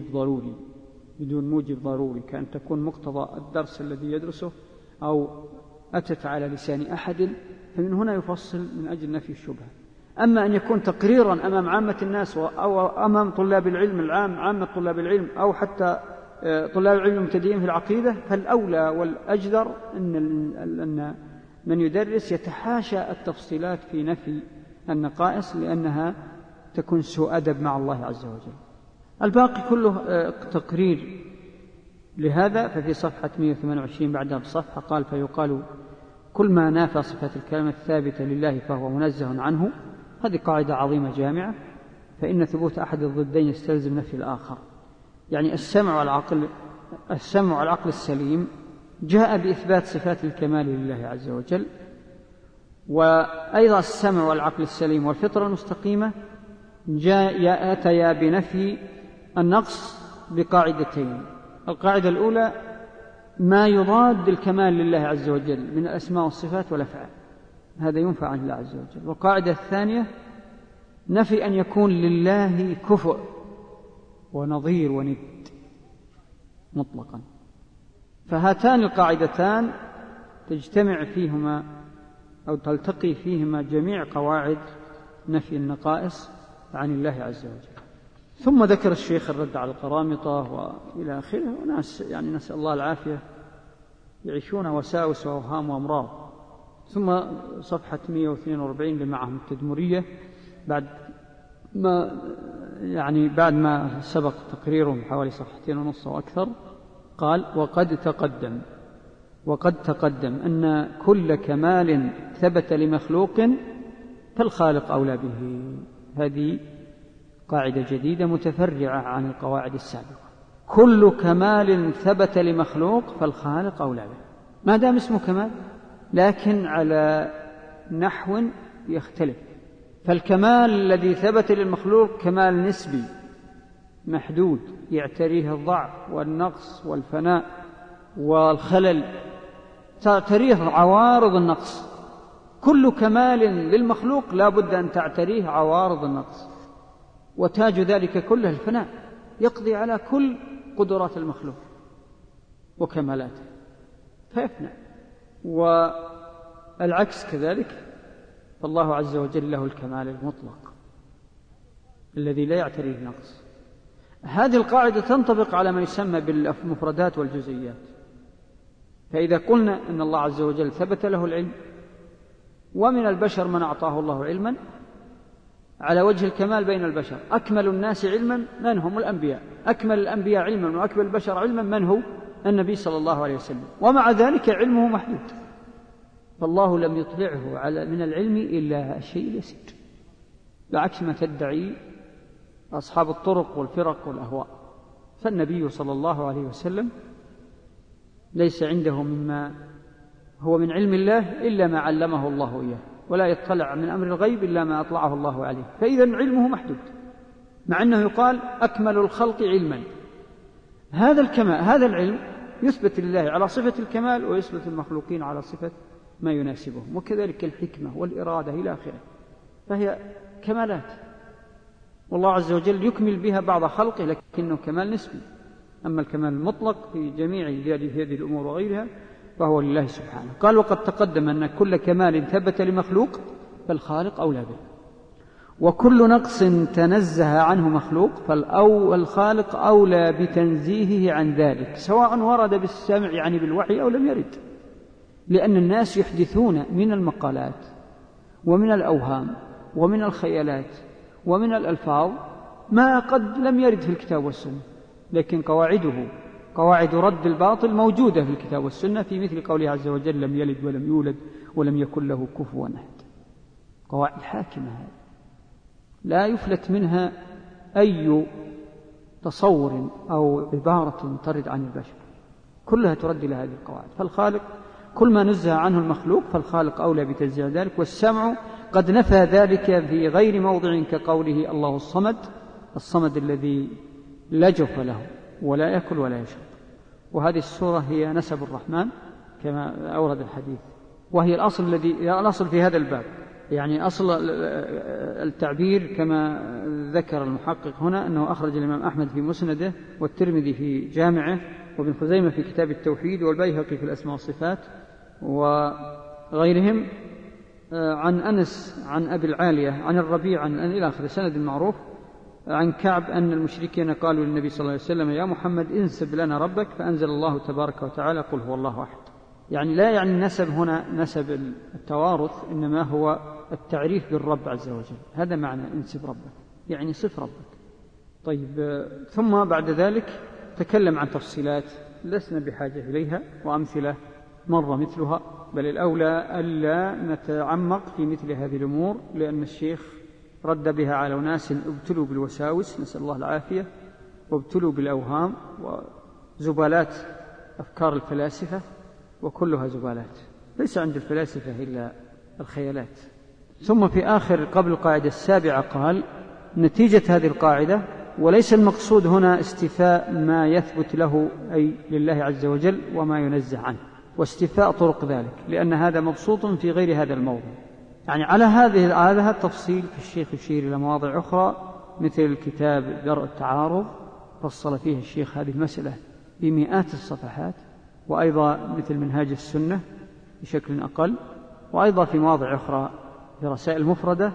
موجب ضروري، كأن تكون مقتضى الدرس الذي يدرسه أو أتت على لسان أحد، فمن هنا يفصل من أجل نفي الشبهة. أما أن يكون تقريرا أمام عامة الناس أو أمام طلاب العلم عامة طلاب العلم أو حتى طلاب العلم المبتدئين في العقيدة، فالأولى والأجدر أن من يدرس يتحاشى التفصيلات في نفي النقائص، لأنها تكون سوء أدب مع الله عز وجل. الباقي كله تقرير لهذا. ففي صفحة 128 بعدها بصفحة قال: فيقال كل ما نافى صفة الكلمة الثابتة لله فهو منزه عنه. هذه قاعدة عظيمة جامعة، فإن ثبوت أحد الضدين يستلزم نفي الآخر. يعني السمع والعقل السليم جاء بإثبات صفات الكمال لله عز وجل، وأيضا السمع والعقل السليم والفطرة المستقيمة أتيا بنفي النقص بقاعدتين. القاعدة الأولى ما يضاد الكمال لله عز وجل من الأسماء والصفات والأفعال، هذا ينفع عن الله عز وجل. والقاعدة الثانية نفي أن يكون لله كفء ونظير وند مطلقا. فهاتان القاعدتان تجتمع فيهما أو تلتقي فيهما جميع قواعد نفي النقائص عن الله عز وجل. ثم ذكر الشيخ الرد على القرامطة وإلى آخره، وناس يعني نسأل الله العافية يعيشون وساوس وأوهام وأمراض. ثم صفحة 142 اللي معهم التدمرية بعد ما سبق تقريرهم حوالي صفحتين ونص وأكثر، قال: وقد تقدم أن كل كمال ثبت لمخلوق فالخالق أولى به. هذه قاعدة جديدة متفرعة عن القواعد السابقة. كل كمال ثبت لمخلوق فالخالق أولى به، ما دام اسمه كمال، لكن على نحو يختلف. فالكمال الذي ثبت للمخلوق كمال نسبي محدود يعتريه الضعف والنقص والفناء والخلل، تعتريه عوارض النقص. كل كمال للمخلوق لا بد أن تعتريه عوارض النقص. وتاج ذلك كله الفناء، يقضي على كل قدرات المخلوق وكمالاته فيفنى. والعكس كذلك، فالله عز وجل له الكمال المطلق الذي لا يعتريه نقص. هذه القاعدة تنطبق على ما يسمى بالمفردات والجزئيات. فإذا قلنا أن الله عز وجل ثبت له العلم، ومن البشر من أعطاه الله علما على وجه الكمال بين البشر، أكمل الناس علما من هم الأنبياء، أكمل الأنبياء علما وأكمل البشر علما من هو النبي صلى الله عليه وسلم، ومع ذلك علمه محدود، فالله لم يطلعه على من العلم إلا الشيء اليسير، بعكس ما تدعي أصحاب الطرق والفرق والأهواء. فالنبي صلى الله عليه وسلم ليس عنده مما هو من علم الله إلا ما علمه الله إياه، ولا يطلع من أمر الغيب إلا ما أطلعه الله عليه، فإذا علمه محدود، مع أنه يقال أكمل الخلق علما. هذا الكمال، هذا العلم يثبت لله على صفة الكمال، ويثبت المخلوقين على صفة ما يناسبهم، وكذلك الحكمة والإرادة إلى آخره، فهي كمالات، والله عز وجل يكمل بها بعض خلقه، لكنه كمال نسبي. أما الكمال المطلق في جميع هذه الأمور وغيرها فهو لله سبحانه. قال: وقد تقدم أن كل كمال ثبت لمخلوق فالخالق أولى به، وكل نقص تنزه عنه مخلوق فالخالق أولى بتنزيهه عن ذلك، سواء ورد بالسمع يعني بالوحي أو لم يرد، لأن الناس يحدثون من المقالات ومن الأوهام ومن الخيالات ومن الألفاظ ما قد لم يرد في الكتاب والسنة، لكن قواعد رد الباطل موجودة في الكتاب والسنة، في مثل قوله عز وجل: لم يلد ولم يولد ولم يكن له كفوا أحد. قواعد حاكمة هذه لا يفلت منها أي تصور أو عبارة ترد عن البشر، كلها ترد إلى هذه القواعد. فالخالق كل ما نزه عنه المخلوق فالخالق أولى بتنزيه ذلك، والسمع قد نفى ذلك في غير موضع، كقوله: الله الصمد، الصمد الذي لا جوف له ولا يأكل ولا يشرب. وهذه السورة هي نسب الرحمن كما أورد الحديث، وهي الأصل في هذا الباب، يعني أصل التعبير كما ذكر المحقق هنا أنه أخرج الإمام أحمد في مسنده، والترمذي في جامعه، وابن خزيمة في كتاب التوحيد، والبيهقي في الأسماء والصفات، وغيرهم عن أنس عن أبي العالية عن الربيع عن إلى آخر سند معروف عن كعب أن المشركين قالوا للنبي صلى الله عليه وسلم: يا محمد انسب لنا ربك، فأنزل الله تبارك وتعالى: قل هو الله أحد. يعني لا يعني النسب هنا نسب التوارث، إنما هو التعريف بالرب عز وجل، هذا معنى انسب ربك، يعني صف ربك. طيب، ثم بعد ذلك تكلم عن تفصيلات لسنا بحاجة إليها، وأمثلة مر مثلها، بل الأولى ألا نتعمق في مثل هذه الأمور، لأن الشيخ رد بها على ناس ابتلوا بالوساوس، نسأل الله العافية، وابتلوا بالأوهام وزبالات أفكار الفلاسفة، وكلها زبالات، ليس عند الفلاسفة إلا الخيالات. ثم في آخر قبل القاعدة السابعة قال: نتيجة هذه القاعدة، وليس المقصود هنا استيفاء ما يثبت له أي لله عز وجل وما ينزه عنه، واستيفاء طرق ذلك، لأن هذا مبسوط في غير هذا الموضوع. يعني على هذا التفصيل في الشيخ يشير إلى مواضع أخرى، مثل الكتاب درء التعارض، فصل فيه الشيخ هذه المسألة بمئات الصفحات، وأيضا مثل منهاج السنة بشكل أقل، وأيضا في مواضع أخرى في رسائل مفردة،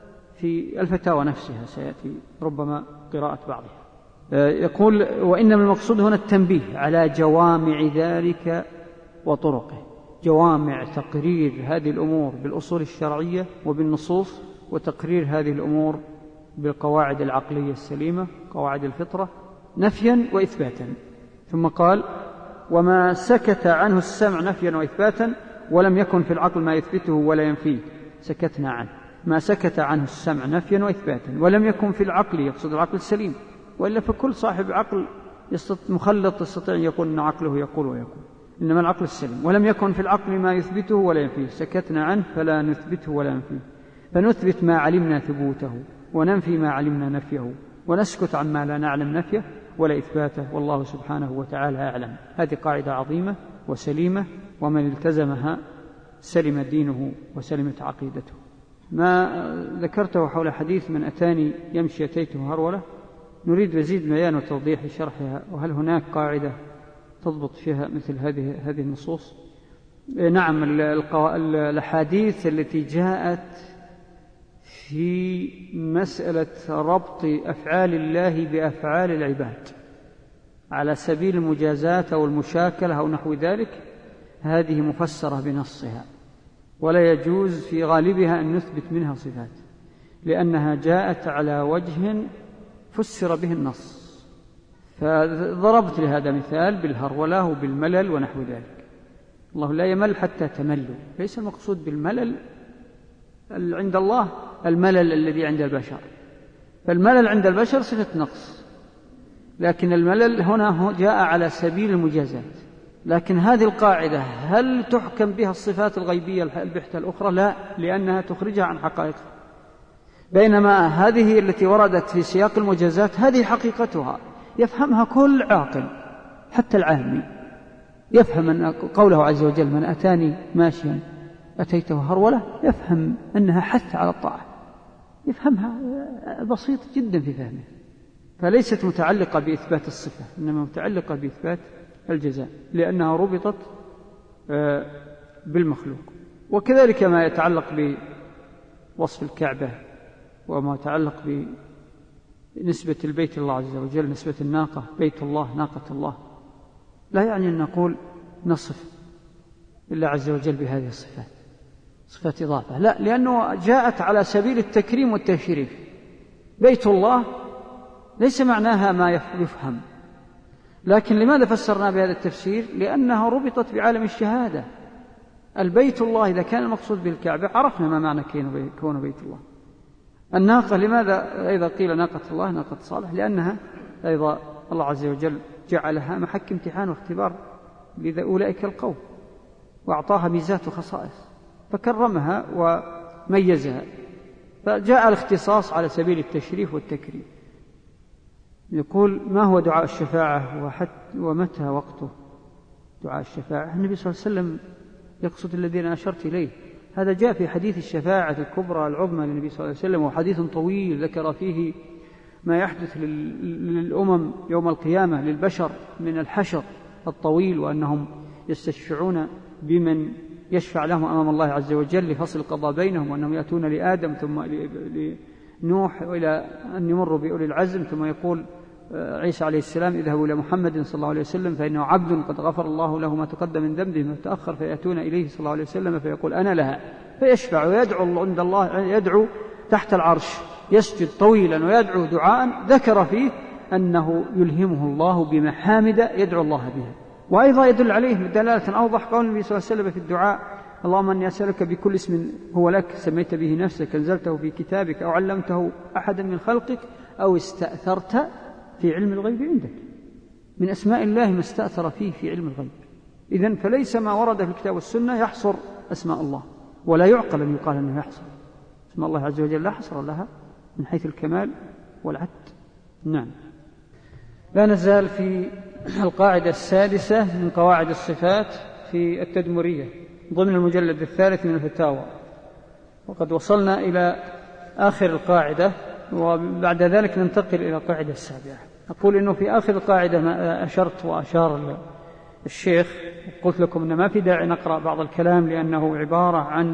في الفتاوى نفسها سيأتي ربما قراءة بعضها. يقول: وإنما المقصود هنا التنبيه على جوامع ذلك وطرقه، جوامع تقرير هذه الأمور بالأصول الشرعية وبالنصوص، وتقرير هذه الأمور بالقواعد العقلية السليمة، قواعد الفطرة، نفيا وإثباتا. ثم قال: وما سكت عنه السمع نفيا وإثباتا، ولم يكن في العقل ما يثبته ولا ينفيه، سكتنا عنه. ما سكت عنه السمع نفيا وإثباتا، ولم يكن في العقل، يقصد العقل السليم، وإلا فكل صاحب عقل مخلط يستطيع أن يقول أن عقله يقول ويقول، إنما العقل السليم. ولم يكن في العقل ما يثبته ولا ينفيه، سكتنا عنه فلا نثبته ولا ننفيه، فنثبت ما علمنا ثبوته وننفي ما علمنا نفيه، ونسكت عما لا نعلم نفيه ولا إثباته، والله سبحانه وتعالى أعلم. هذه قاعدة عظيمة وسليمة، ومن التزمها سلم دينه وسلمت عقيدته. ما ذكرته حول حديث من أتاني يمشي أتيته هرولة نريد مزيد بيان وتوضيح لشرحها، وهل هناك قاعدة تضبط فيها مثل هذه النصوص؟ نعم، الأحاديث التي جاءت في مسألة ربط أفعال الله بأفعال العباد على سبيل المجازاة أو المشاكلة أو نحو ذلك، هذه مفسرة بنصها، ولا يجوز في غالبها أن نثبت منها صفات، لأنها جاءت على وجه فسر به النص. فضربت لهذا مثال بالهرولة وبالملل ونحو ذلك. الله لا يمل حتى تملوا، ليس المقصود بالملل عند الله الملل الذي عند البشر، فالملل عند البشر صفة نقص، لكن الملل هنا جاء على سبيل المجازات. لكن هذه القاعدة هل تحكم بها الصفات الغيبية البحتة الأخرى؟ لا، لأنها تخرجها عن حقائقها، بينما هذه التي وردت في سياق المجازات هذه حقيقتها يفهمها كل عاقل، حتى العامي يفهم أن قوله عز وجل من أتاني ماشيا أتيته هرولة، يفهم أنها حث على الطاعة، يفهمها بسيط جدا في فهمه، فليست متعلقة بإثبات الصفة، إنما متعلقة بإثبات الجزاء، لأنها ربطت بالمخلوق. وكذلك ما يتعلق بوصف الكعبة وما يتعلق بنسبة البيت الله عز وجل، نسبة الناقة بيت الله ناقة الله، لا يعني أن نقول نصف الله عز وجل بهذه الصفات صفات إضافة، لا، لأنه جاءت على سبيل التكريم والتشريف. بيت الله ليس معناها ما يفهم، لكن لماذا فسرنا بهذا التفسير؟ لأنها ربطت بعالم الشهادة. البيت الله إذا كان المقصود بالكعبة عرفنا ما معنى كون بيت الله. الناقة لماذا أيضا قيل ناقة الله ناقة صالح؟ لأنها أيضا الله عز وجل جعلها محك امتحان واختبار لأولئك القوم، وأعطاها ميزات وخصائص فكرمها وميزها، فجاء الاختصاص على سبيل التشريف والتكريم. يقول ما هو دعاء الشفاعة ومتى وقته دعاء الشفاعة؟ النبي صلى الله عليه وسلم يقصد الذين أشرت إليه، هذا جاء في حديث الشفاعة الكبرى العظمى للنبي صلى الله عليه وسلم، وحديث طويل ذكر فيه ما يحدث للأمم يوم القيامة للبشر من الحشر الطويل، وأنهم يستشفعون بمن يشفع لهم أمام الله عز وجل لفصل القضاء بينهم، وأنهم يأتون لآدم ثم لنوح وإلى أن يمروا بأولي العزم، ثم يقول عيسى عليه السلام اذهبوا إلى محمد صلى الله عليه وسلم فإنه عبد قد غفر الله له ما تقدم من ذنبه ما تأخر، فيأتون إليه صلى الله عليه وسلم فيقول أنا لها، فيشفع ويدعو عند الله، يدعو تحت العرش، يسجد طويلا ويدعو دعاء ذكر فيه أنه يلهمه الله بمحامد يدعو الله بها. وأيضا يدل عليه بدلالة أوضح قول النبي صلى الله عليه وسلم في الدعاء اللهم أني أسألك بكل اسم هو لك سميت به نفسك أنزلته في كتابك أو علمته أحدا من خلقك أو استأثرت في علم الغيب عندك. من أسماء الله ما استأثر فيه في علم الغيب. إذن فليس ما ورد في الكتاب والسنة يحصر أسماء الله، ولا يعقل أن يقال أنه يحصر اسم الله عز وجل، لا حصر لها من حيث الكمال والعد. نعم. لا نزال في القاعدة السادسة من قواعد الصفات في التدمرية ضمن المجلد الثالث من الفتاوى، وقد وصلنا إلى آخر القاعدة، وبعد ذلك ننتقل إلى القاعدة السابعة. أقول إنه في آخر القاعدة ما أشرت وأشار الشيخ، قلت لكم أن ما في داعي نقرأ بعض الكلام لأنه عبارة عن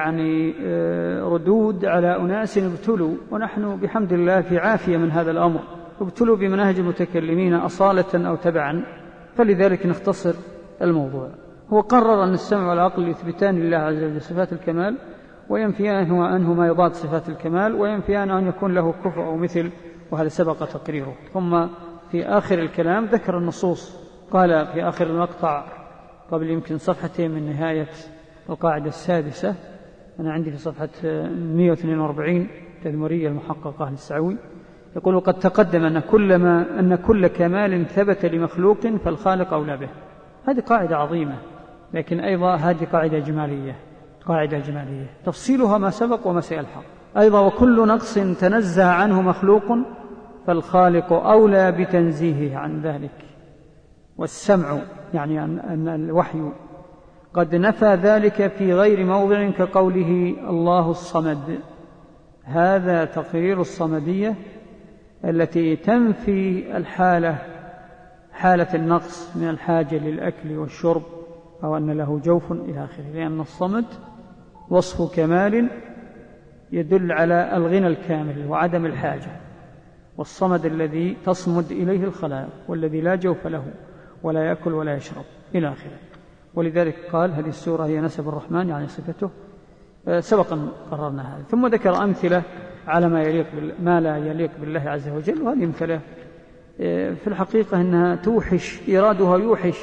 ردود على أناس ابتلوا، ونحن بحمد الله في عافية من هذا الأمر، ابتلوا بمناهج المتكلمين أصالة أو تبعا، فلذلك نختصر الموضوع. هو قرر أن السمع والعقل يثبتان لله عز وجل صفات الكمال وينفيان عنه ما يضاد صفات الكمال، وينفيان أن يكون له كفء أو مثل، وهذا سبق تقريره. ثم في آخر الكلام ذكر النصوص، قال في آخر المقطع قبل يمكن صفحتين من نهاية القاعدة السادسة، أنا عندي في صفحة 142 تدمرية المحققة للسعوي، يقول قد تقدم أن كل كمال ثبت لمخلوق فالخالق أولى به. هذه قاعدة عظيمة، لكن أيضا هذه قاعدة جمالية تفصيلها ما سبق وما سيلحق. أيضا وكل نقص تنزه عنه مخلوق فالخالق أولى بتنزيهه عن ذلك. والسمع يعني أن الوحي قد نفى ذلك في غير موضع كقوله الله الصمد. هذا تقرير الصمدية التي تنفي حالة النقص من الحاجة للأكل والشرب أو أن له جوف إلى آخره، لأن الصمد وصف كمال يدل على الغنى الكامل وعدم الحاجة، والصمد الذي تصمد إليه الخلائق والذي لا جوف له ولا يأكل ولا يشرب إلى آخره. ولذلك قال هذه السورة هي نسب الرحمن يعني صفته، سبقا قررنا هذا. ثم ذكر أمثلة على ما لا يليق بالله عز وجل، وهذه أمثلة في الحقيقة أنها توحش، إيرادها يوحش،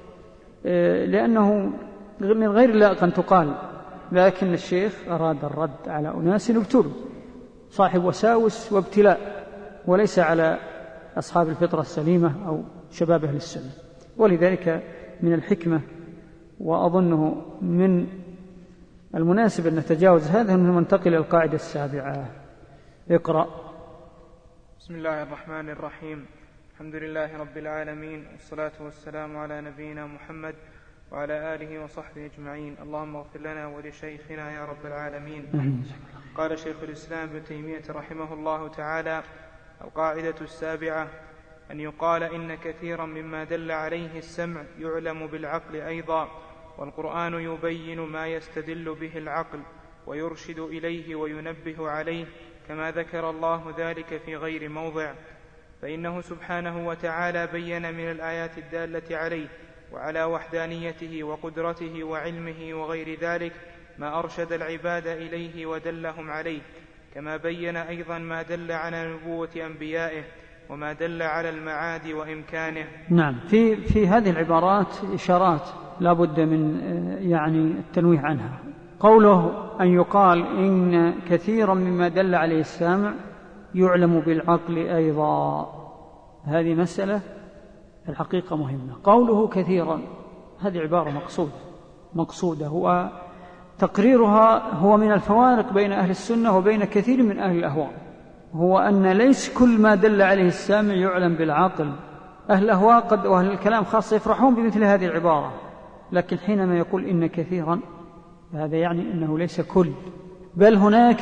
لأنه من غير لائق أن تقال، لكن الشيخ أراد الرد على أناس ابتلوا، صاحب وساوس وابتلاء، وليس على أصحاب الفطرة السليمة أو شباب أهل السنة. ولذلك من الحكمة وأظنه من المناسب أن نتجاوز هذا من منتقل القاعدة السابعة. اقرأ. بسم الله الرحمن الرحيم. الحمد لله رب العالمين، والصلاة والسلام على نبينا محمد وعلى آله وصحبه أجمعين. اللهم اغفر لنا ولشيخنا يا رب العالمين. قال شيخ الإسلام ابن تيمية رحمه الله تعالى: القاعدة السابعة أن يقال إن كثيرا مما دل عليه السمع يعلم بالعقل أيضا، والقرآن يبين ما يستدل به العقل ويرشد إليه وينبه عليه، كما ذكر الله ذلك في غير موضع، فإنه سبحانه وتعالى بين من الآيات الدالة عليه وعلى وحدانيته وقدرته وعلمه وغير ذلك ما أرشد العباد إليه ودلهم عليه، كما بين أيضا ما دل على نبوة أنبيائه وما دل على المعاد وإمكانه. نعم، في هذه العبارات إشارات لا بد من التنويه عنها. قوله أن يقال إن كثيرا مما دل عليه السامع يعلم بالعقل أيضا، هذه مسألة في الحقيقة مهمة. قوله كثيرا هذه عبارة مقصودة، هو تقريرها هو من الفوارق بين أهل السنة وبين كثير من أهل الأهواء، هو أن ليس كل ما دل عليه السامع يعلم بالعقل. أهل الأهواء وأهل الكلام خاصة يفرحون بمثل هذه العبارة، لكن حينما يقول إن كثيرا هذا يعني أنه ليس كل، بل هناك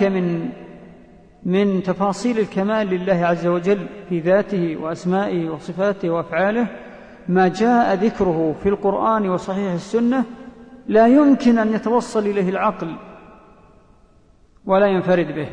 من تفاصيل الكمال لله عز وجل في ذاته وأسمائه وصفاته وأفعاله ما جاء ذكره في القرآن وصحيح السنة لا يمكن أن يتوصل إليه العقل ولا ينفرد به.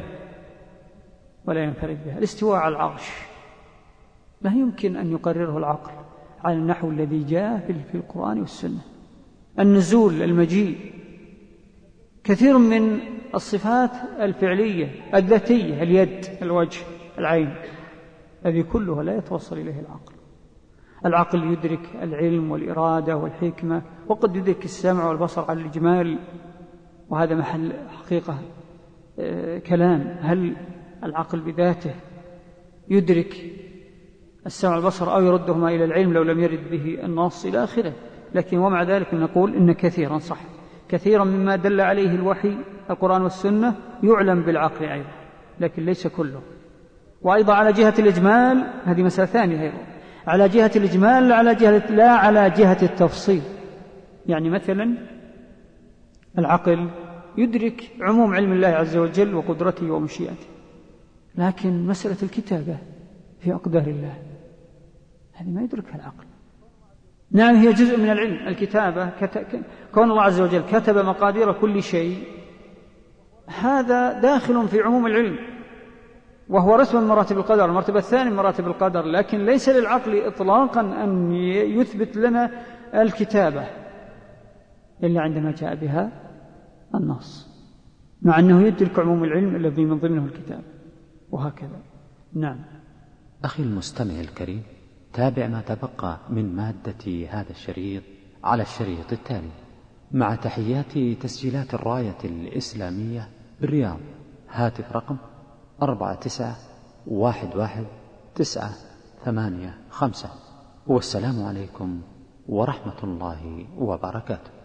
الاستواء على العرش لا يمكن أن يقرره العقل على النحو الذي جاء في القرآن والسنة. النزول، المجيء، كثير من الصفات الفعلية الذاتية، اليد، الوجه، العين، هذه كلها لا يتوصل إليه العقل يدرك العلم والإرادة والحكمة، وقد يدرك السمع والبصر على الإجمال، وهذا محل حقيقة كلام. هل العقل بذاته يدرك السمع والبصر أو يردهما إلى العلم لو لم يرد به النص إلى آخره؟ لكن ومع ذلك نقول إن كثيرا صح، كثيرا مما دل عليه الوحي القرآن والسنة يعلم بالعقل أيضا، لكن ليس كله. وأيضا على جهة الإجمال، هذه مسألة ثانية أيضا، على جهة الإجمال لا على جهة التفصيل. يعني مثلا العقل يدرك عموم علم الله عز وجل وقدرته ومشيئته، لكن مسألة الكتابة في أقدار الله هذه ما يدركها العقل. نعم هي جزء من العلم، الكتابة، كون الله عز وجل كتب مقادير كل شيء، هذا داخل في عموم العلم، وهو رسم مراتب القدر، المرتبة الثانية من مراتب القدر، لكن ليس للعقل إطلاقا أن يثبت لنا الكتابة إلا عندما جاء بها النص، مع أنه يدرك عموم العلم الذي من ضمنه الكتاب، وهكذا. نعم. أخي المستمع الكريم، تابع ما تبقى من مادة هذا الشريط على الشريط التالي، مع تحيات تسجيلات الراية الإسلامية بالرياض. هاتف رقم 49119185. والسلام عليكم ورحمة الله وبركاته.